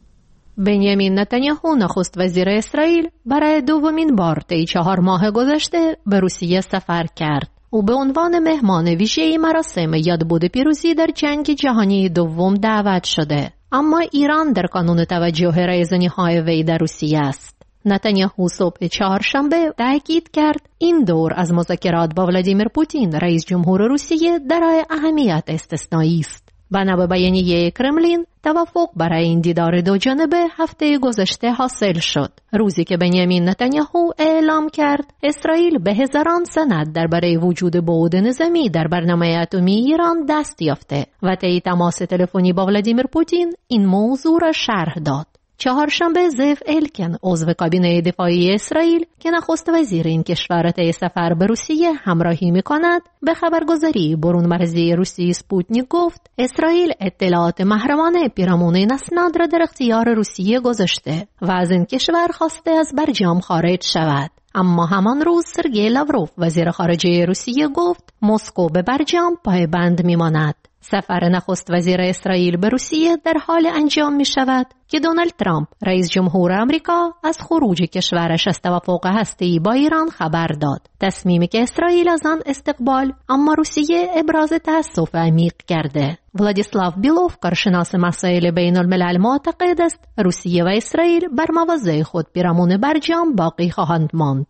بنیامین نتانیاهو نخست وزیر اسرائیل برای دومین بار طی چهار ماه گذشته به روسیه سفر کرد. او به عنوان مهمان ویژه‌ای مراسم یادبود پیروزی در جنگ جهانی دوم دعوت شده، اما ایران در کانون توجه رایزنی‌های وی در روسیه است. نتانیاهو صبح چهارشنبه تاکید کرد این دور از مذاکرات با ولادیمیر پوتین رئیس جمهور روسیه دارای اهمیت استثنایی است. بنا به بیانیه کرملین، توافق برای این دیدار دو جانبه هفته گذشته حاصل شد، روزی که بنیامین نتانیاهو اعلام کرد اسرائیل به هزاران سند درباره وجود بعد نظامی در برنامه اتمی ایران دست یافته و طی تماس تلفنی با ولادیمیر پوتین این موضوع را شرح داد. چهارشنبه زیو الکن، عضو کابینه دفاعی اسرائیل که نخست وزیر این کشور طی سفر به روسیه همراهی می‌کند، به خبرگزاری برون مرزی روسی سپوتنیک گفت اسرائیل اطلاعات محرمانه پیرامون این اسناد را در اختیار روسیه گذاشته و از این کشور خواسته از برجام خارج شود. اما همان روز سرگئی لاوروف، وزیر خارجه روسیه، گفت مسکو به برجام پایبند می‌ماند. سفر نخست وزیر اسرائیل به روسیه در حال انجام می شود که دونالد ترامپ، رئیس جمهور آمریکا، از خروج کشورش از توافق هسته‌ای با ایران خبر داد. تصمیمی که اسرائیل از آن استقبال، اما روسیه ابراز تأسف عمیق کرده. ولادیسلاو بیلوف، کارشناس مسائل بین الملل، معتقد است روسیه و اسرائیل بر مواضع خود پیرامون برجام باقی خواهند ماند.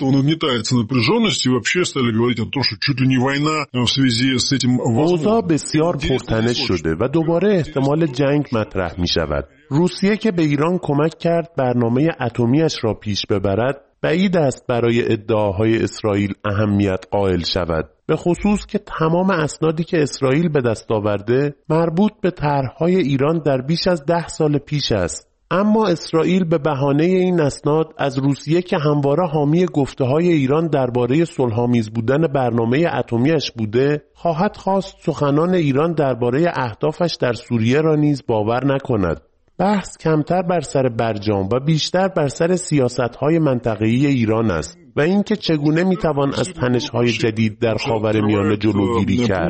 اوضاع بسیار پرتنش شده و دوباره احتمال جنگ مطرح می شود. روسیه که به ایران کمک کرد برنامه اتمیش را پیش ببرد، بعید است برای ادعاهای اسرائیل اهمیت قائل شود، به خصوص که تمام اسنادی که اسرائیل به دست آورده مربوط به طرح‌های ایران در بیش از ده سال پیش است. اما اسرائیل به بهانه این اسناد از روسیه که همواره حامی گفته‌های ایران درباره صلح‌آمیز بودن برنامه اتمیش بوده، خواهد خواست سخنان ایران درباره اهدافش در سوریه را نیز باور نکند. بحث کمتر بر سر برجام و بیشتر بر سر سیاست‌های منطقه‌ای ایران است و اینکه چگونه میتوان از تنش‌های جدید در خاورمیانه جلوگیری کرد.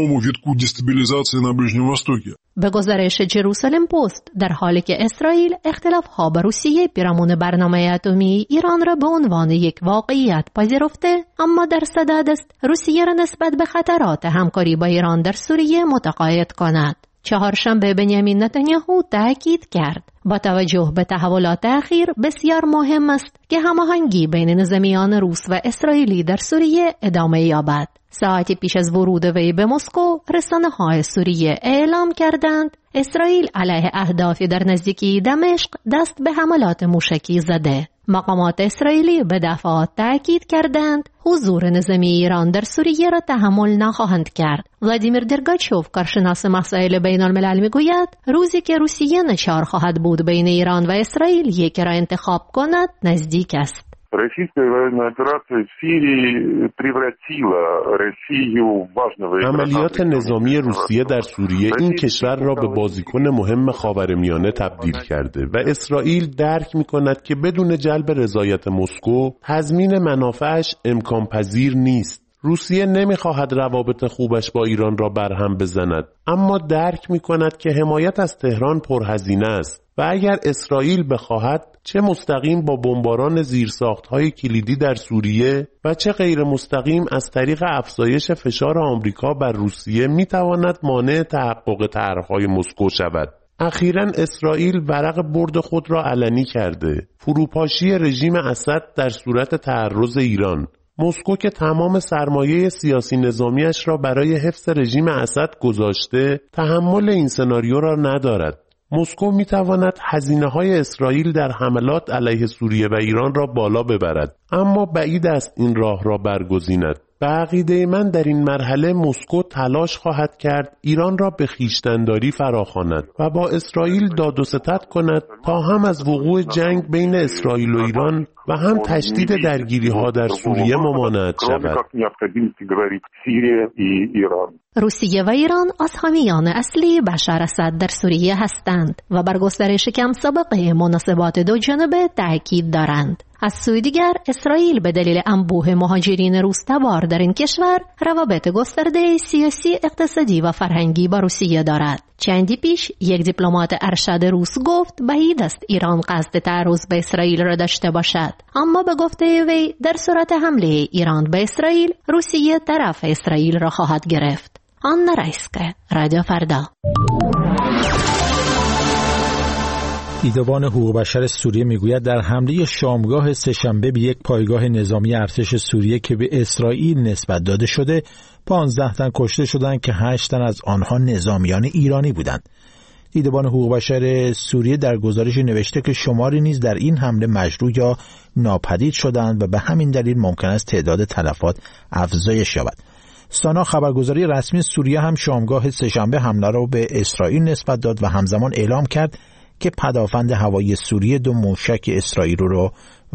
به گزارش جروسالم پست، در حالی که اسرائیل اختلاف‌ها با روسیه پیرامون برنامه اتمی ایران را به عنوان یک واقعیت پذیرفته، اما در صدد است روسیه را نسبت به خطرات همکاری با ایران در سوریه متقاعد کند. چهارشنبه بنیامین نتانیاهو تاکید کرد با توجه به تحولات اخیر بسیار مهم است که هماهنگی بین نظامیان روس و اسرائیلی در سوریه ادامه یابد. ساعتی پیش از ورود وی به مسکو، رسانه‌های سوریه اعلام کردند اسرائیل علیه اهدافی در نزدیکی دمشق دست به حملات موشکی زده. مقامات اسرائیلی به دفعات تاکید کردند حضور نظامی ایران در سوریه را تحمل نخواهند کرد. ولادیمیر درگاچوف، کارشناس مسائل بین الملل، میگوید روزی که روسیه ناچار خواهد بود بین ایران و اسرائیل یکی را انتخاب کند نزدیک است. عملیات نظامی روسیه در سوریه این کشور را به بازیکن مهم خاورمیانه تبدیل کرده و اسرائیل درک می‌کند که بدون جلب رضایت مسکو تضمین منافعش امکان پذیر نیست. روسیه نمی‌خواهد روابط خوبش با ایران را برهم بزند، اما درک می‌کند که حمایت از تهران پرهزینه است و اگر اسرائیل بخواهد چه مستقیم با بمباران زیرساخت‌های کلیدی در سوریه و چه غیر مستقیم از طریق افزایش فشار آمریکا بر روسیه میتواند مانع تحقق طرح‌های مسکو شود. اخیراً اسرائیل ورق برد خود را علنی کرده. فروپاشی رژیم اسد در صورت تعرض ایران. مسکو که تمام سرمایه سیاسی نظامیش را برای حفظ رژیم اسد گذاشته، تحمل این سناریو را ندارد. مسکو میتواند هزینه‌های اسرائیل در حملات علیه سوریه و ایران را بالا ببرد، اما بعید است این راه را برگزیند. به عقیده من در این مرحله مسکو تلاش خواهد کرد ایران را به خویشتن‌داری فراخواند و با اسرائیل داد و ستد کند تا هم از وقوع جنگ بین اسرائیل و ایران و هم تشدید درگیری‌ها در سوریه ممانعت شود. روسیه و ایران از حامیان اصلی بشار اسد در سوریه هستند و بر گسترش کم سابقه مناسبات دو جانبه تاکید دارند. از سوی دیگر اسرائیل به دلیل انبوه مهاجرین روس تبار در این کشور روابط گسترده سیاسی، اقتصادی و فرهنگی با روسیه دارد. چندی پیش یک دیپلمات ارشد روس گفت بعید است ایران قصد تعرض به اسرائیل را داشته باشد، اما به گفته وی در صورت حمله ایران به اسرائیل، روسیه طرف اسرائیل را خواهد گرفت. آنا رایسکه، رادیو فردا. دیدبان حقوق بشر سوریه میگوید در حمله شامگاه سه‌شنبه به یک پایگاه نظامی ارتش سوریه که به اسرائیل نسبت داده شده، پانزده تن کشته شدند که هشت تن از آنها نظامیان ایرانی بودند. دیدبان حقوق بشر سوریه در گزارش نوشته که شماری نیز در این حمله مجروح یا ناپدید شدند و به همین دلیل ممکن است تعداد تلفات افزایش یابد. سانا خبرگزاری رسمی سوریه هم شامگاه سه‌شنبه حمله را به اسرائیل نسبت داد و همزمان اعلام کرد که پدافند هوایی سوریه دو موشک اسرائیل رو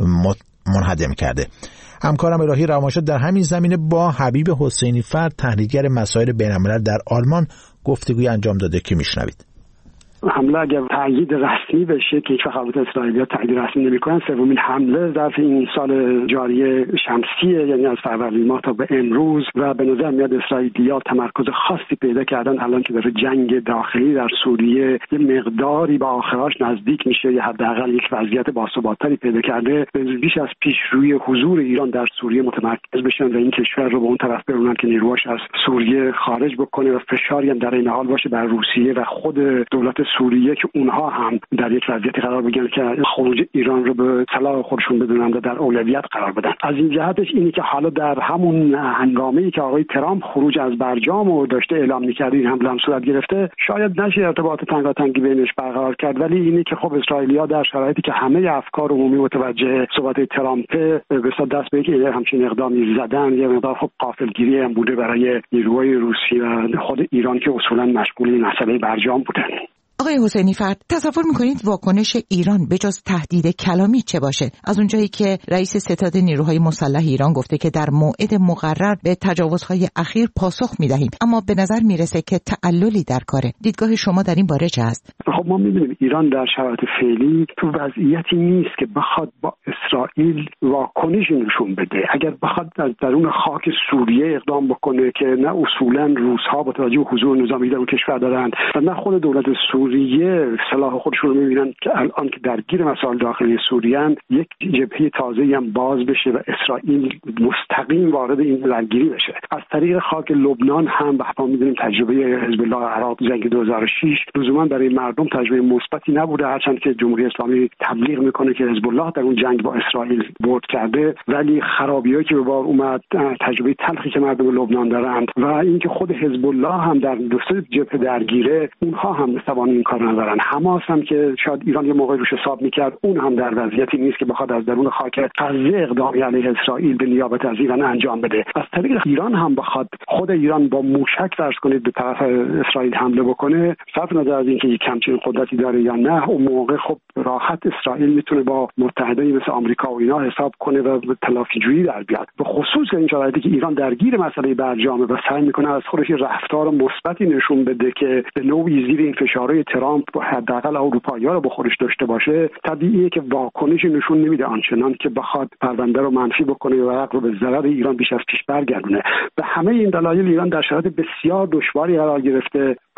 منهدم کرده. همکارم الهی روانشاد در همین زمینه با حبیب حسینی فرد، تحلیلگر مسائل بین‌الملل در آلمان، گفتگوی انجام داده که میشنوید. حمله اگر تأیید رسمی بشه که هیچ وقت البته اسرائیلی‌ها تأیید رسمی نمی‌کنن، سومین حمله ظرف این سال جاری شمسیه، یعنی از فروردین ماه تا به امروز، و به نظر میاد اسرائیلی‌ها تمرکز خاصی پیدا کردن الان که داره جنگ داخلی در سوریه یه مقداری با آخراش نزدیک میشه یا حداقل یک وضعیت باثبات‌تری پیدا کرده، بیش از پیش روی حضور ایران در سوریه متمرکز بشن و این کشور رو به اون طرف برونن که نیروهاش از سوریه خارج بکنه و فشاری هم در این حال باشه بر روسیه و خود دولت سوریه که اونها هم در یک وضعیتی قرار بگیرن که خروج ایران رو به صلاح خودشون بدونن و در اولویت قرار بدن. از این جهتش اینی که حالا در همون هنگامه‌ای که آقای ترامپ خروج از برجام رو داشته اعلام می‌کرد، این حمله هم صورت گرفته، شاید نشه ارتباط تنگاتنگی بینش برقرار کرد، ولی اینی که خب اسرائیلی‌ها در شرایطی که همه افکار عمومی متوجه صحبت ترامپ به صد دست به که همچین اقدامی زدن، یه مقدار خب غافلگیری هم بوده برای نیروهای روسی و خود ایران که اصولاً مشغول این مسئله برجام بودن. آقای حسینی فرد، تصور میکنید واکنش ایران به جز تهدید کلامی چه باشه؟ از اونجایی که رئیس ستاد نیروهای مسلح ایران گفته که در موعد مقرر به تجاوزهای اخیر پاسخ میدهیم، اما به نظر میرسه که تعللی در کاره. دیدگاه شما در این باره چه است؟ خب ما میبینیم ایران در شرایط فعلی تو وضعیتی نیست که بخواد با اسرائیل واکنشی نشون بده. اگر بخواد از درون خاک سوریه اقدام بکنه که نه اصولا روس‌ها با توجه به حضور نظامی در اون کشور دارند و نه خود دولت سوریه سلاح خودشون رو میبینن که الان که درگیر مسائل داخلی سوریه ان، یک جبهه تازه‌ای هم باز بشه و اسرائیل مستقیم وارد این درگیری بشه. از طریق خاک لبنان هم ما می‌بینیم تجربه حزب الله عراق جنگ دو هزار و شش لزوما برای مردم تجربه مثبتی نبوده، هرچند که جمهوری اسلامی تبلیغ میکنه که حزب الله در اون جنگ با اسرائیل برد کرده، ولی خرابی‌هایی که به بار اومد، تجربه تلخی که مردم لبنان دارند و اینکه خود حزب الله هم در دو سه جبهه درگیره، اونها هم توان این کار ندارن. حماس هم که شاید ایران یه موقع روش حساب میکرد، اون هم در وضعیتی نیست که بخواد از درون خاک غزه اقدامی علیه اسرائیل به نیابت از ایران انجام بده. از طریق ایران هم بخواد خود ایران با موشک فرض کنید به طرف اسرائیل حمله بکنه، صرف نظر از اینکه یک همچین قدرتی داره یا نه، اون موقع خب راحت اسرائیل میتونه با متحدایی مثل آمریکا و اینا حساب کنه و تلافی جویی در بیاد. به خصوص این شرایطی که ایران درگیر مسئله برجامه و سعی میکنه از خودش رفتار مثبتی نشون بده که به نوعی زیر این فشارهای ترامپ حداقل اروپایی‌ها رو به خودش داشته باشه، طبیعیه که واکنشی نشون نمیده آنچنان که بخواد پرونده رو منفی بکنه و ورق رو به ضرر ایران بیش از پیش برگردونه. به همه این دلایل ایران در شرایط بسیار دشواری قرار گرفته، به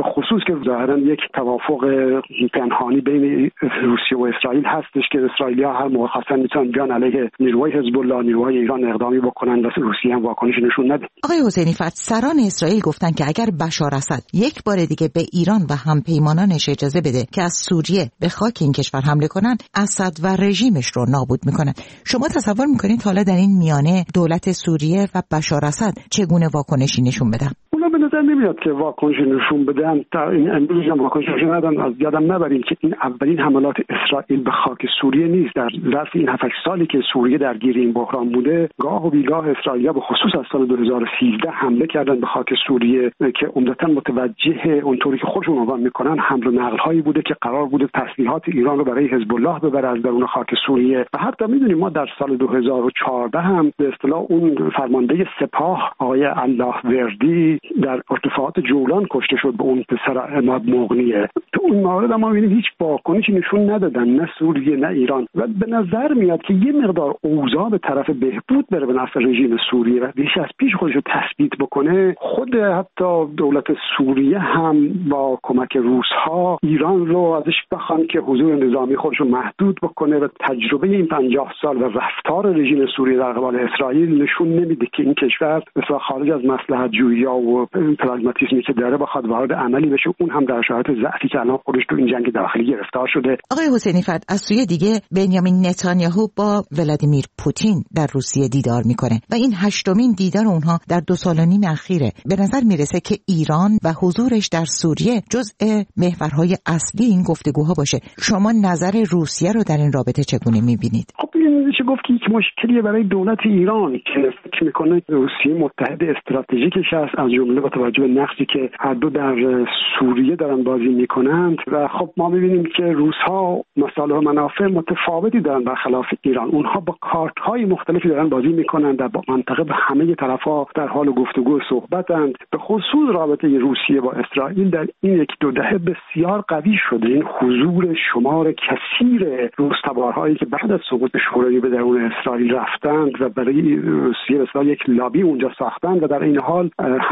به خصوص که ظاهرا یک توافق پنهانی بین روسیه و اسرائیل هستش که اسرائیلی‌ها هر موقع خواستن میتونن بیان علیه نیروهای حزب الله، نیروهای ایران اقدامی بکنن و روسیه هم واکنش نشون نده. آقای حسینی فرد، سران اسرائیل گفتن که اگر بشار اسد یک بار دیگه به ایران و همپیمانانش اجازه بده که از سوریه به خاک این کشور حمله کنن، اسد و رژیمش رو نابود میکنن. شما تصور میکنید حالا در این میانه دولت سوریه و بشار اسد چگونه واکنشی نشون بدن؟ اونا به نظر نمیاد که واکنش نشون بدن. در این امروز هم واکنش نشون ندادن. از یادم نبریم که این اولین حملات اسرائیل به خاک سوریه نیست. در ظرف این هفت سالی که سوریه درگیر این بحران بوده، گاه و بیگاه اسرائیلی‌ها به خصوص از سال دو هزار و سیزده حمله کردن به خاک سوریه که عمدتاً متوجه اونطوری که خودشون عنوان میکنن حمل و نقل هایی بوده که قرار بوده تسلیحات ایران رو برای حزب الله ببره از درون خاک سوریه. و حتی میدونیم ما در سال دو هزار و چهارده هم به اصطلاح اون فرمانده سپاه آقای الله وردی در ارتفاعات جولان کشته شد به اون پسر عماد مغنیه. تو اون مورد ما میبینیم هیچ واکنشی نشون ندادن، نه سوریه نه ایران. و به نظر میاد که یه مقدار اوضاع به طرف بهبود بره به نفع رژیم سوریه و بیش از پیش خودش رو تثبیت بکنه. خود حتی دولت سوریه هم با کمک روس‌ها ایران رو ازش بخوان که حضور نظامی خودش رو محدود بکنه و تجربه این پنجاه سال و رفتار رژیم سوریه در قبال اسرائیل نشون نمیده که این کشور مثلا خارج از مصلحت جویی و پراگماتیسمی که داره بخواد وارد عملی بشه، اون هم در شرایط ضعفی که الان خودش تو این جنگ داخلی گرفتار شده. آقای حسینی فرد، از سوی دیگه بنیامین نتانیاهو با ولادیمیر پوتین در روسیه دیدار میکنه و این هشتمین دیدار اونها در دو سال و نیم اخیره. به نظر میرسه که ایران و حضورش در سوریه جزء محورهای اصلی این گفتگوها باشه. شما نظر روسیه رو در این رابطه چگونه میبینید؟ خب این میشه گفت که یک مشکلیه برای دولت ایران که فکر میکنه روسیه متحد استراتژیکش است، از جمله با توجه به نقشی که هر دو در سوریه دارن بازی میکنند. و خب ما میبینیم که روس‌ها مصالح و منافع متفاوتی دارن برخلاف ایران. اونها با کارت‌های مختلفی دارن بازی میکنند و با منطقه به همه طرف‌ها در حال گفتگو و صحبتند. به خصوص رابطه روسیه با اسرائیل در این یک دو دهه بسیار قوی شده. این حضور شمار کثیر روس‌تبارهایی که بعد از سقوط شوروی به درون اسرائیل رفتند و برای روسیه مثلا یک لابی اونجا ساختند و در این حال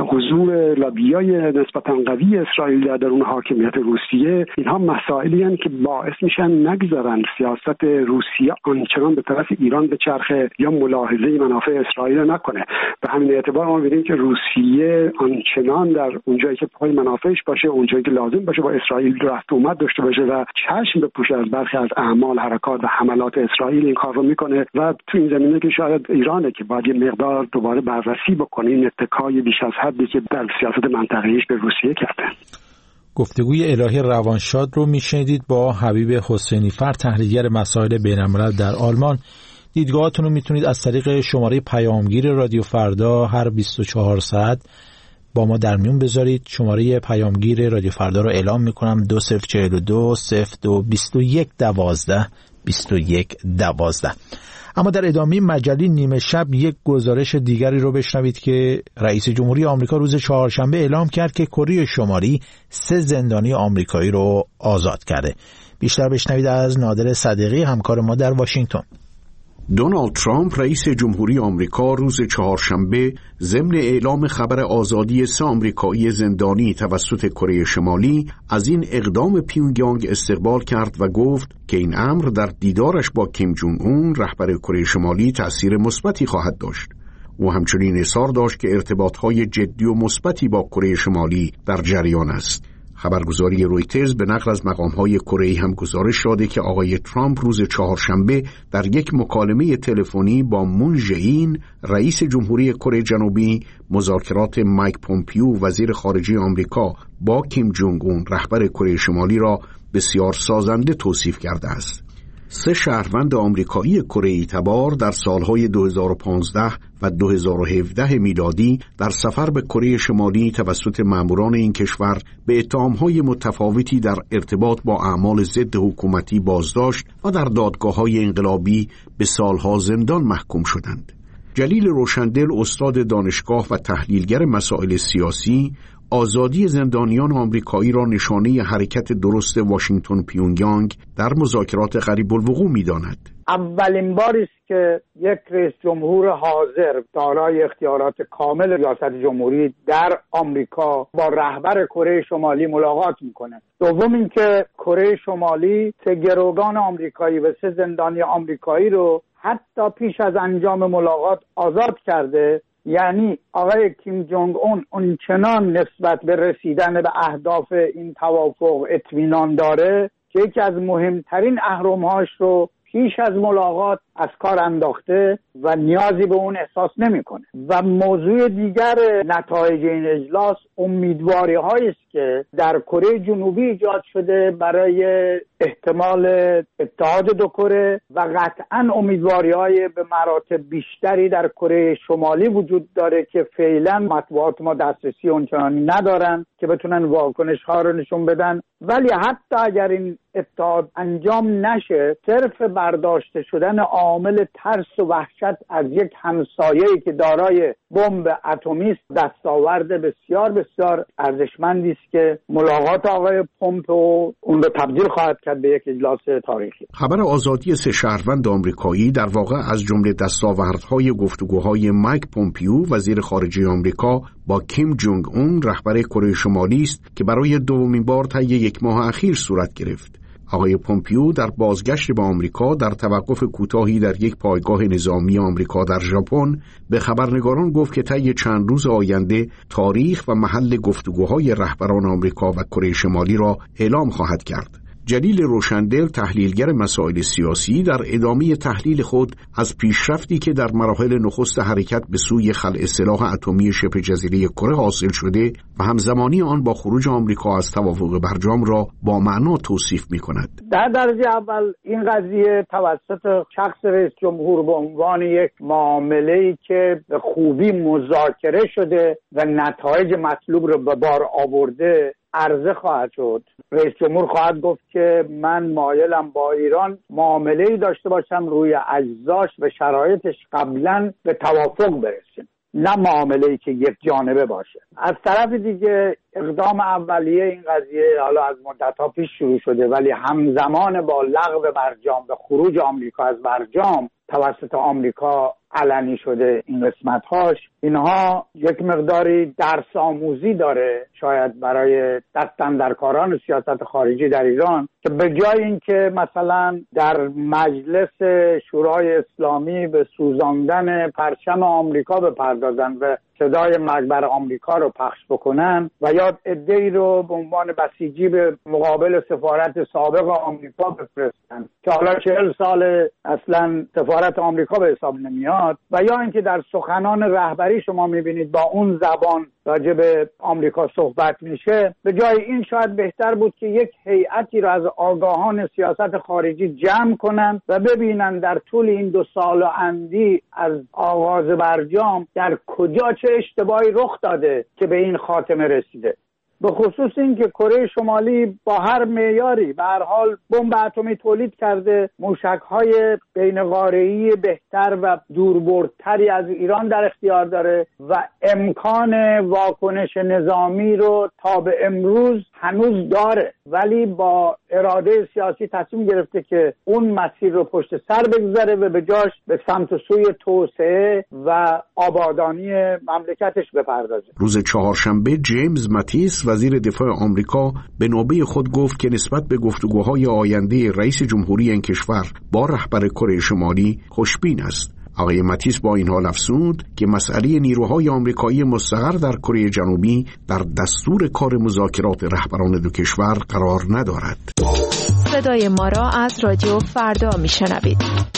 حضور لابیای نسبتاً قوی اسرائیل در درون حاکمیت روسیه، اینها مسائلی هستند که باعث میشن نگذارن سیاست روسیه آنچنان به طرف ایران به چرخه یا ملاحظه منافع اسرائیل نکنه. به همین اعتبار ما می‌بینیم که روسیه آنچنان در اونجایی که پای منافعش باشه، اونجایی که لازم باشه با اسرائیل رفت اومد داشته باشه و چشم بپوشه از برخی از اعمال، حرکات و حملات اسرائیل، این کار رو میکنه. و تو این زمینه که شاید ایرانه که باید یه مقدار دوباره بررسی بکنه این اتکای بیش از حدی که در سیاست منطقه‌ایش به روسیه کرده. گفتگوی الهی روانشاد رو میشنیدید با حبیب حسینی فرد، تحلیلگر مسائل بین‌الملل در آلمان. دیدگاهاتون رو میتونید از طریق شماره پیامگیر رادیو فردا هر بیست و چهار ساعت با ما در میون بذارید. شماره پیامگیر رادیو فردا رو اعلام میکنم: دو صفر چهل و دو صفر دو بیست و یک دوازده بیست و یک دوازده. اما در ادامه مجله نیمه شب یک گزارش دیگری رو بشنوید که رئیس جمهوری آمریکا روز چهارشنبه اعلام کرد که کره شمالی سه زندانی آمریکایی رو آزاد کرده. بیشتر بشنوید از نادر صدیقی، همکار ما در واشنگتن. دونالد ترامپ رئیس جمهوری آمریکا روز چهارشنبه ضمن اعلام خبر آزادی سه آمریکایی زندانی توسط کره شمالی از این اقدام پیونگیانگ استقبال کرد و گفت که این امر در دیدارش با کیم جونگ اون رهبر کره شمالی تأثیر مثبتی خواهد داشت. او همچنین اصرار داشت که ارتباطهای جدی و مثبتی با کره شمالی در جریان است. خبرگزاری رویترز به نقل از مقام‌های کره‌ای هم گزارش داده که آقای ترامپ روز چهارشنبه در یک مکالمه تلفنی با مون ژئین رئیس جمهوری کره جنوبی مذاکرات مایک پومپیو وزیر خارجه آمریکا با کیم جونگ اون رهبر کره شمالی را بسیار سازنده توصیف کرده است. سه شهروند آمریکایی کره‌ای تبار در سالهای دو هزار و پانزده و دو هزار و هفده میلادی در سفر به کره شمالی توسط ماموران این کشور به اتهام‌های متفاوتی در ارتباط با اعمال ضد حکومتی بازداشت و در دادگاه‌های انقلابی به سالها زندان محکوم شدند. جلیل روشندل، استاد دانشگاه و تحلیلگر مسائل سیاسی، آزادی زندانیان آمریکایی را نشانه حرکت درست واشنگتن پیونگیانگ در مذاکرات قریب الوقوع می‌داند. اولین باری است که یک رئیس جمهور حاضر دارای اختیارات کامل ریاست جمهوری در آمریکا با رهبر کره شمالی ملاقات میکنه. دوم اینکه کره شمالی سه گروگان آمریکایی و سه زندانی آمریکایی رو حتی پیش از انجام ملاقات آزاد کرده. یعنی آقای کیم جونگ اون اونچنان نسبت به رسیدن به اهداف این توافق اطمینان داره که یکی از مهمترین اهرم‌هاش رو پیش از ملاقات از کار انداخته و نیازی به اون احساس نمی‌کنه. و موضوع دیگر نتایج این اجلاس امیدواری هایی است که در کره جنوبی ایجاد شده برای احتمال اتحاد دو کره و قطعاً امیدواری های به مراتب بیشتری در کره شمالی وجود داره که فعلا مطبوعات ما دسترسی اونچنانی ندارن که بتونن واکنش ها رو نشون بدن. ولی حتی اگر این اتحاد انجام نشه، صرف برداشته شدن عامل ترس و وحشت از یک همسایه‌ای که دارای بمب اتمی است دستاورد بسیار بسیار ارزشمندی است که ملاقات آقای پومپئو اون رو تبدیل خواهد کرد به یک اجلاس تاریخی. خبر آزادی سه شهروند آمریکایی در واقع از جمله دستاوردهای گفتگوهای مایک پومپئو وزیر خارجه آمریکا با کیم جونگ اون رهبر کره شمالی است که برای دومین بار طی یک ماه اخیر صورت گرفت. آقای پومپئو در بازگشت به آمریکا در توقف کوتاهی در یک پایگاه نظامی آمریکا در ژاپن به خبرنگاران گفت که طی چند روز آینده تاریخ و محل گفتگوهای رهبران آمریکا و کره شمالی را اعلام خواهد کرد. جلیل روشندل تحلیلگر مسائل سیاسی در ادامه تحلیل خود از پیشرفتی که در مراحل نخست حرکت به سوی خلع سلاح اتمی شبه جزیره کره حاصل شده و همزمانی آن با خروج آمریکا از توافق برجام را با معنا توصیف می‌کند. در درجه اول این قضیه توسط شخص رئیس جمهور به عنوان یک معامله‌ای که به خوبی مذاکره شده و نتایج مطلوب را به بار آورده عرضه خواهد شد. رئیس جمهور خواهد گفت که من مایلم با ایران معامله‌ای داشته باشم روی اجزاش و شرایطش قبلا به توافق برسیم، نه معامله‌ای که یک جانبه باشه. از طرف دیگه اقدام اولیه این قضیه حالا از مدت‌ها پیش شروع شده، ولی همزمان با لغو برجام و خروج آمریکا از برجام توسط آمریکا علنی شده این قسمت‌هاش، اینها یک مقداری درس آموزی داره شاید برای دستاندرکاران سیاست خارجی در ایران که به جای اینکه مثلا در مجلس شورای اسلامی به سوزاندن پرچم آمریکا بپردازن و صدای مرگ بر آمریکا رو پخش بکنن و یا عده‌ای رو به عنوان بسیجی به مقابل سفارت سابق آمریکا بفرستن که حالا چهل سال اصلا سفارت آمریکا به حساب نمیاد، و یا اینکه در سخنان رهبری شما میبینید با اون زبان راجع به آمریکا صحبت میشه. به جای این شاید بهتر بود که یک هیئتی را از آگاهان سیاست خارجی جمع کنند و ببینن در طول این دو سال و اندی از آغاز برجام در کجا چه اشتباهی رخ داده که به این خاتمه رسیده. به خصوص این که کره شمالی با هر معیاری به هر حال بمب اتمی تولید کرده، موشک‌های بین‌قاره‌ای بهتر و دوربردتری از ایران در اختیار داره و امکان واکنش نظامی رو تا به امروز هنوز داره، ولی با اراده سیاسی تصمیم گرفته که اون مسیر رو پشت سر بگذاره و به جاش به سمت و سوی توسعه و آبادانی مملکتش بپردازه. روز چهارشنبه جیمز ماتیس وزیر دفاع آمریکا به نوبه خود گفت که نسبت به گفتگوهای آینده رئیس جمهوری این کشور با رهبر کره شمالی خوشبین است. آقای ماتیس با این حال افزود که مسئله نیروهای آمریکایی مستقر در کره جنوبی در دستور کار مذاکرات رهبران دو کشور قرار ندارد. صدای ما را از رادیو فردا میشنوید.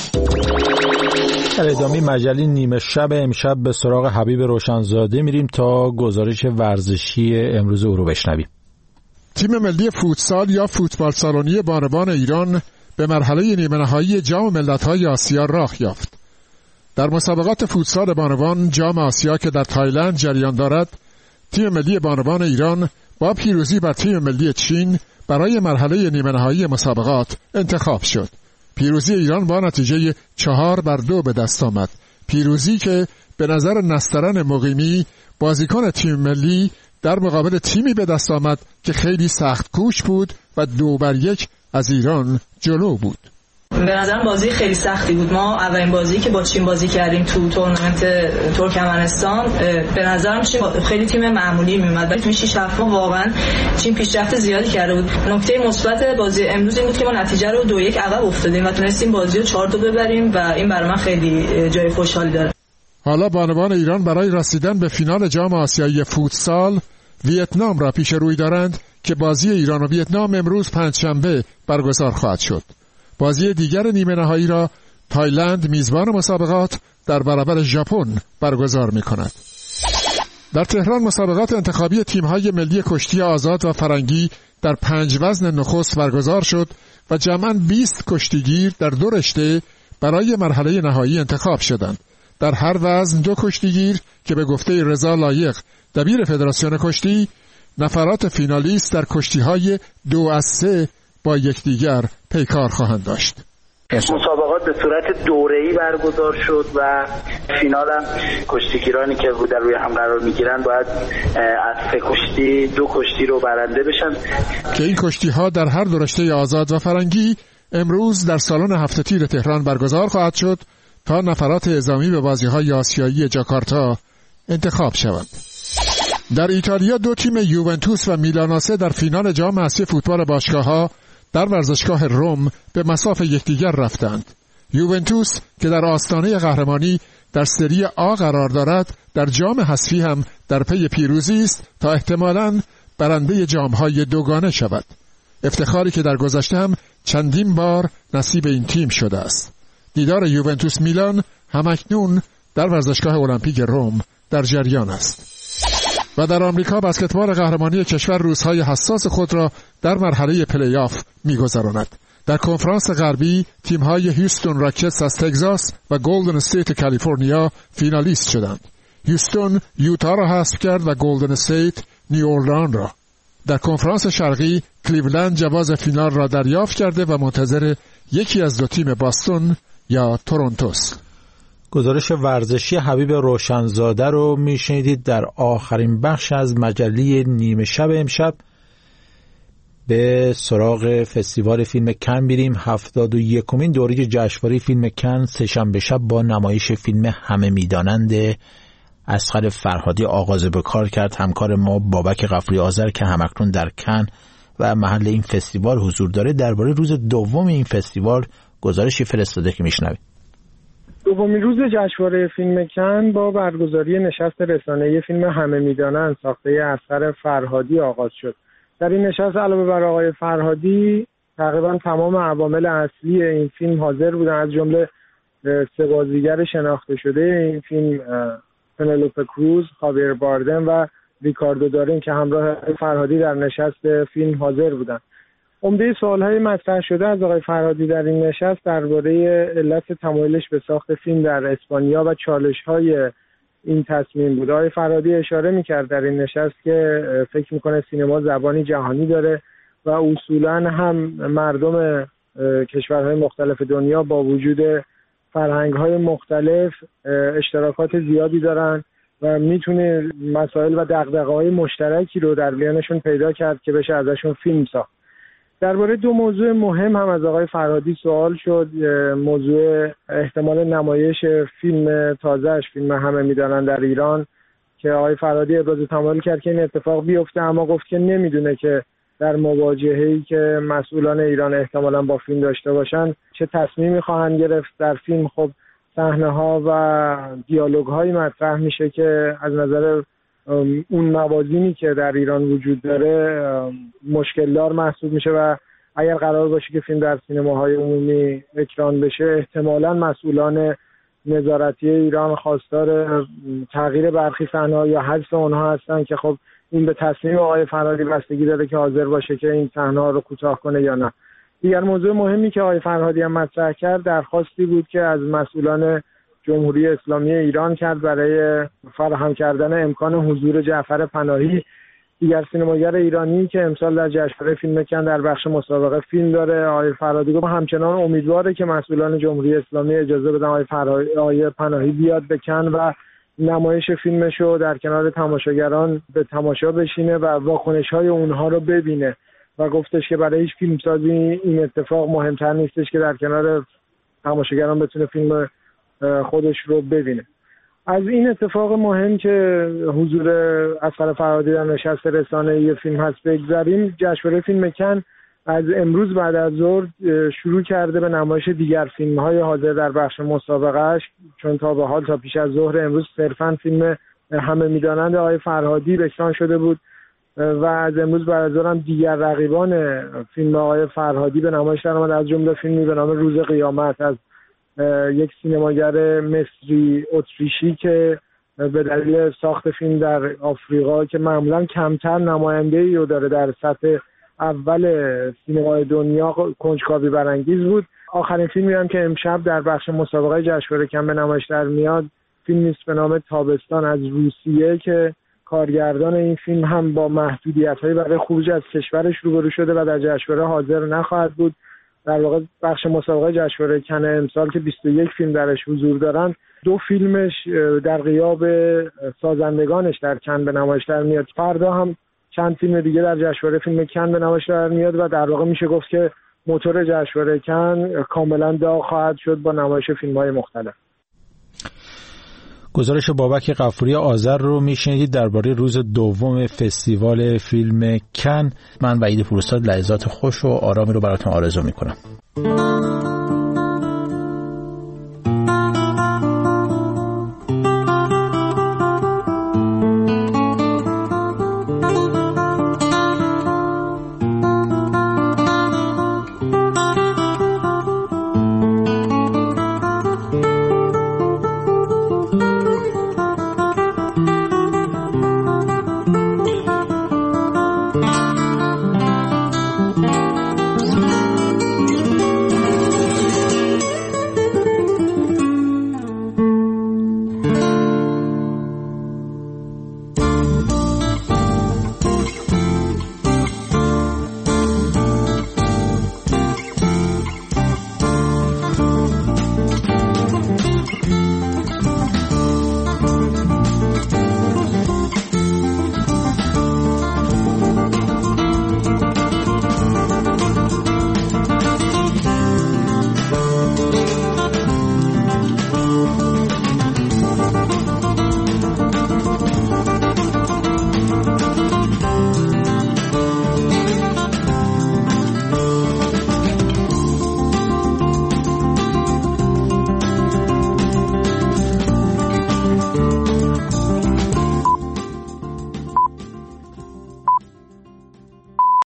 در ادامه مجله نیمه شب امشب به سراغ حبیب روشنزاده میریم تا گزارش ورزشی امروز او رو بشنویم. تیم ملی فوتسال یا فوتبال سالونی بانوان ایران به مرحله نیمه نهایی جام ملت‌های آسیا راه یافت. در مسابقات فوتسال بانوان جام آسیا که در تایلند جریان دارد، تیم ملی بانوان ایران با پیروزی بر تیم ملی چین برای مرحله نیمه نهایی مسابقات انتخاب شد. پیروزی ایران با نتیجه چهار بر دو به دست آمد. پیروزی که به نظر نسترن مقیمی بازیکن تیم ملی در مقابل تیمی به دست آمد که خیلی سخت کوش بود و دو بر یک از ایران جلو بود. به نظرم بازی خیلی سختی بود. ما اولین بازی که با چین بازی کردیم تو تورنمنت ترکمنستان، به نظرم چین خیلی تیم معمولی میومد، ولی تو شش هفت ماه واقعا چین پیشرفت زیادی کرده بود. نکته مثبت بازی امروز این بود که ما نتیجه رو دو یک عقب افتادیم و تونستیم بازی رو چهار دو ببریم و این برای من خیلی جای خوشحالی داره. حالا بانوان ایران برای رسیدن به فینال جام آسیایی فوتسال ویتنام را پیش روی دارند که بازی ایران و ویتنام امروز پنجشنبه برگزار خواهد شد. بازی دیگر نیمه نهایی را تایلند میزبان مسابقات در برابر ژاپن برگزار می‌کند. در تهران مسابقات انتخابی تیم‌های ملی کشتی آزاد و فرنگی در پنج وزن نخست برگزار شد و جمعاً بیست کشتیگیر در دو رشته برای مرحله نهایی انتخاب شدند. در هر وزن دو کشتیگیر که به گفته رضا لایق دبیر فدراسیون کشتی نفرات فینالیست در کشتی‌های دو از سه با یکدیگر پیکار خواهند داشت. مسابقات به صورت دوره‌ای برگزار شد و فینال هم کشتیگیرانی که در روی هم قرار می‌گیرن باید از سه کشتی دو کشتی رو برنده بشن که این کشتی‌ها در هر دو رشته آزاد و فرنگی امروز در سالن هفت تیر تهران برگزار خواهد شد تا نفرات اعزامی به بازی‌های آسیایی جاکارتا انتخاب شوند. در ایتالیا دو تیم یوونتوس و میلاناسه در فینال جام آسیا فوتبال باشگاه‌ها در ورزشگاه روم به مصاف یکدیگر رفتند. یوونتوس که در آستانه قهرمانی در سری آ قرار دارد، در جام حذفی هم در پی پیروزی است تا احتمالاً برنده جام‌های دوگانه شود. افتخاری که در گذشته هم چندین بار نصیب این تیم شده است. دیدار یوونتوس میلان همکنون در ورزشگاه المپیک روم در جریان است. و در آمریکا بسکتبال قهرمانی کشور روزهای حساس خود را در مرحله پلی آف می‌گذراند. در کنفرانس غربی تیم‌های هیوستون راکتس از تگزاس و گلدن استیت کالیفرنیا فینالیست شدند. هیوستون یوتا را حذف کرد و گلدن استیت نیو اورلان را. در کنفرانس شرقی کلیولند جواز فینال را دریافت کرده و منتظر یکی از دو تیم باستون یا تورنتوست. گزارش ورزشی حبیب روشنزاده رو میشنیدید در آخرین بخش از مجله نیمه شب امشب. به سراغ فستیوال فیلم کن میریم. هفتاد و یکمین دوره جشنواره فیلم کن سه‌شنبه شب با نمایش فیلم همه میدانند اصغر فرهادی آغاز به کار کرد. همکار ما بابک غفوری آذر که همکنون در کن و محل این فستیوال حضور داره درباره روز دوم این فستیوال گزارشی فرستاده که میشنوید. دومین روز جشنواره فیلم کن با برگزاری نشست رسانه‌ای فیلم همه میدانند ساخته اصغر فرهادی آغاز شد. در این نشست علاوه بر آقای فرهادی تقریبا تمام عوامل اصلی این فیلم حاضر بودن، از جمله سه بازیگر شناخته شده این فیلم، پنلوپه کروز، خاویر باردم و ریکاردو دارین که همراه فرهادی در نشست فیلم حاضر بودند. عمده سوال‌های مطرح شده از آقای فرهادی در این نشست درباره علت تمایلش به ساخت فیلم در اسپانیا و چالش‌های این تصمیم بود. آقای فرهادی اشاره می‌کرد در این نشست که فکر می‌کنه سینما زبانی جهانی داره و اصولاً هم مردم کشورهای مختلف دنیا با وجود فرهنگ‌های مختلف اشتراکات زیادی دارن و میتونه مسائل و دغدغه‌های مشترکی رو در میانشون پیدا کرد که بشه ازشون فیلم ساخت. درباره دو موضوع مهم هم از آقای فرهادی سوال شد. موضوع احتمال نمایش فیلم تازه‌اش، فیلم همه میدانند در ایران، که آقای فرهادی ابراز تمایل کرد که این اتفاق بیفته، اما گفت که نمیدونه که در مواجهه‌ای که مسئولان ایران احتمالاً با فیلم داشته باشن چه تصمیمی خواهند گرفت. در فیلم خب صحنه‌ها و دیالوگ‌هایی مطرح میشه که از نظر اون موازینی که در ایران وجود داره مشکلدار محسوب میشه و اگر قرار باشه که فیلم در سینماهای عمومی اکران بشه احتمالاً مسئولان نظارتی ایران خواستار تغییر برخی صحنه‌ها یا حذف اونها هستن که خب این به تصمیم آقای فرهادی بستگی داره که حاضر باشه که این صحنه‌ها رو کوتاه کنه یا نه. دیگر موضوع مهمی که آقای فرهادی هم مطرح کرد درخواستی بود که از مسئولان جمهوری اسلامی ایران کرد برای فراهم کردن امکان حضور جعفر پناهی، دیگر سینماگر ایرانی که امسال در جشنواره فیلم کن در بخش مسابقه فیلم داره. آقای فرهادی گفت همچنان امیدواره که مسئولان جمهوری اسلامی اجازه بدن آقای فرهادی آقای پناهی بیاد به کن و نمایش فیلمشو در کنار تماشاگران به تماشا بشینه و واکنش‌های اونها رو ببینه و گفتش که برای هیچ فیلمسازی این اتفاق مهمتر نیستش که در کنار تماشاگران بتونه فیلم خودش رو ببینه. از این اتفاق مهم که حضور اصغر فرهادی در نشست رسانه‌ای فیلم هست بگذاریم، جشنواره فیلم کن از امروز بعد از ظهر شروع کرده به نمایش دیگر فیلم‌های حاضر در بخش مسابقهش، چون تا به حال تا پیش از ظهر امروز صرفاً فیلم همه میدانند آقای فرهادی اکران شده بود و از امروز بعد از ظهر هم دیگر رقیبان فیلم آقای فرهادی به نمایش در آمد، از جمله فیلمی به نام روز قیامت از یک سینماگر مصری اتریشی که به دلیل ساخت فیلم در آفریقا که معمولاً کمتر نماینده‌ای رو داره در سطح اول سینمای دنیا کنجکاوی برانگیز بود. آخرین فیلمی هم که امشب در بخش مسابقه جشنواره کن به نمایش در میاد فیلمی است به نام تابستان از روسیه که کارگردان این فیلم هم با محدودیت‌هایی برای خروج از کشورش روبرو شده و در جشنواره حاضر نخواهد بود. در واقع بخش مسابقه جشنواره کن امسال که بیست و یک فیلم درش حضور دارن، دو فیلمش در غیاب سازندگانش در کن به نمایش در میاد. فردا هم چند فیلم دیگه در جشنواره فیلم کن به نمایش در میاد و در واقع میشه گفت که موتور جشنواره کن کاملا داغ خواهد شد با نمایش فیلم‌های مختلف. گزارش بابک غفوری آذر رو میشنیدید درباره روز دوم فستیوال فیلم کن. من وحید پورستاد لحظات خوش و آرامی رو براتون آرزو میکنم.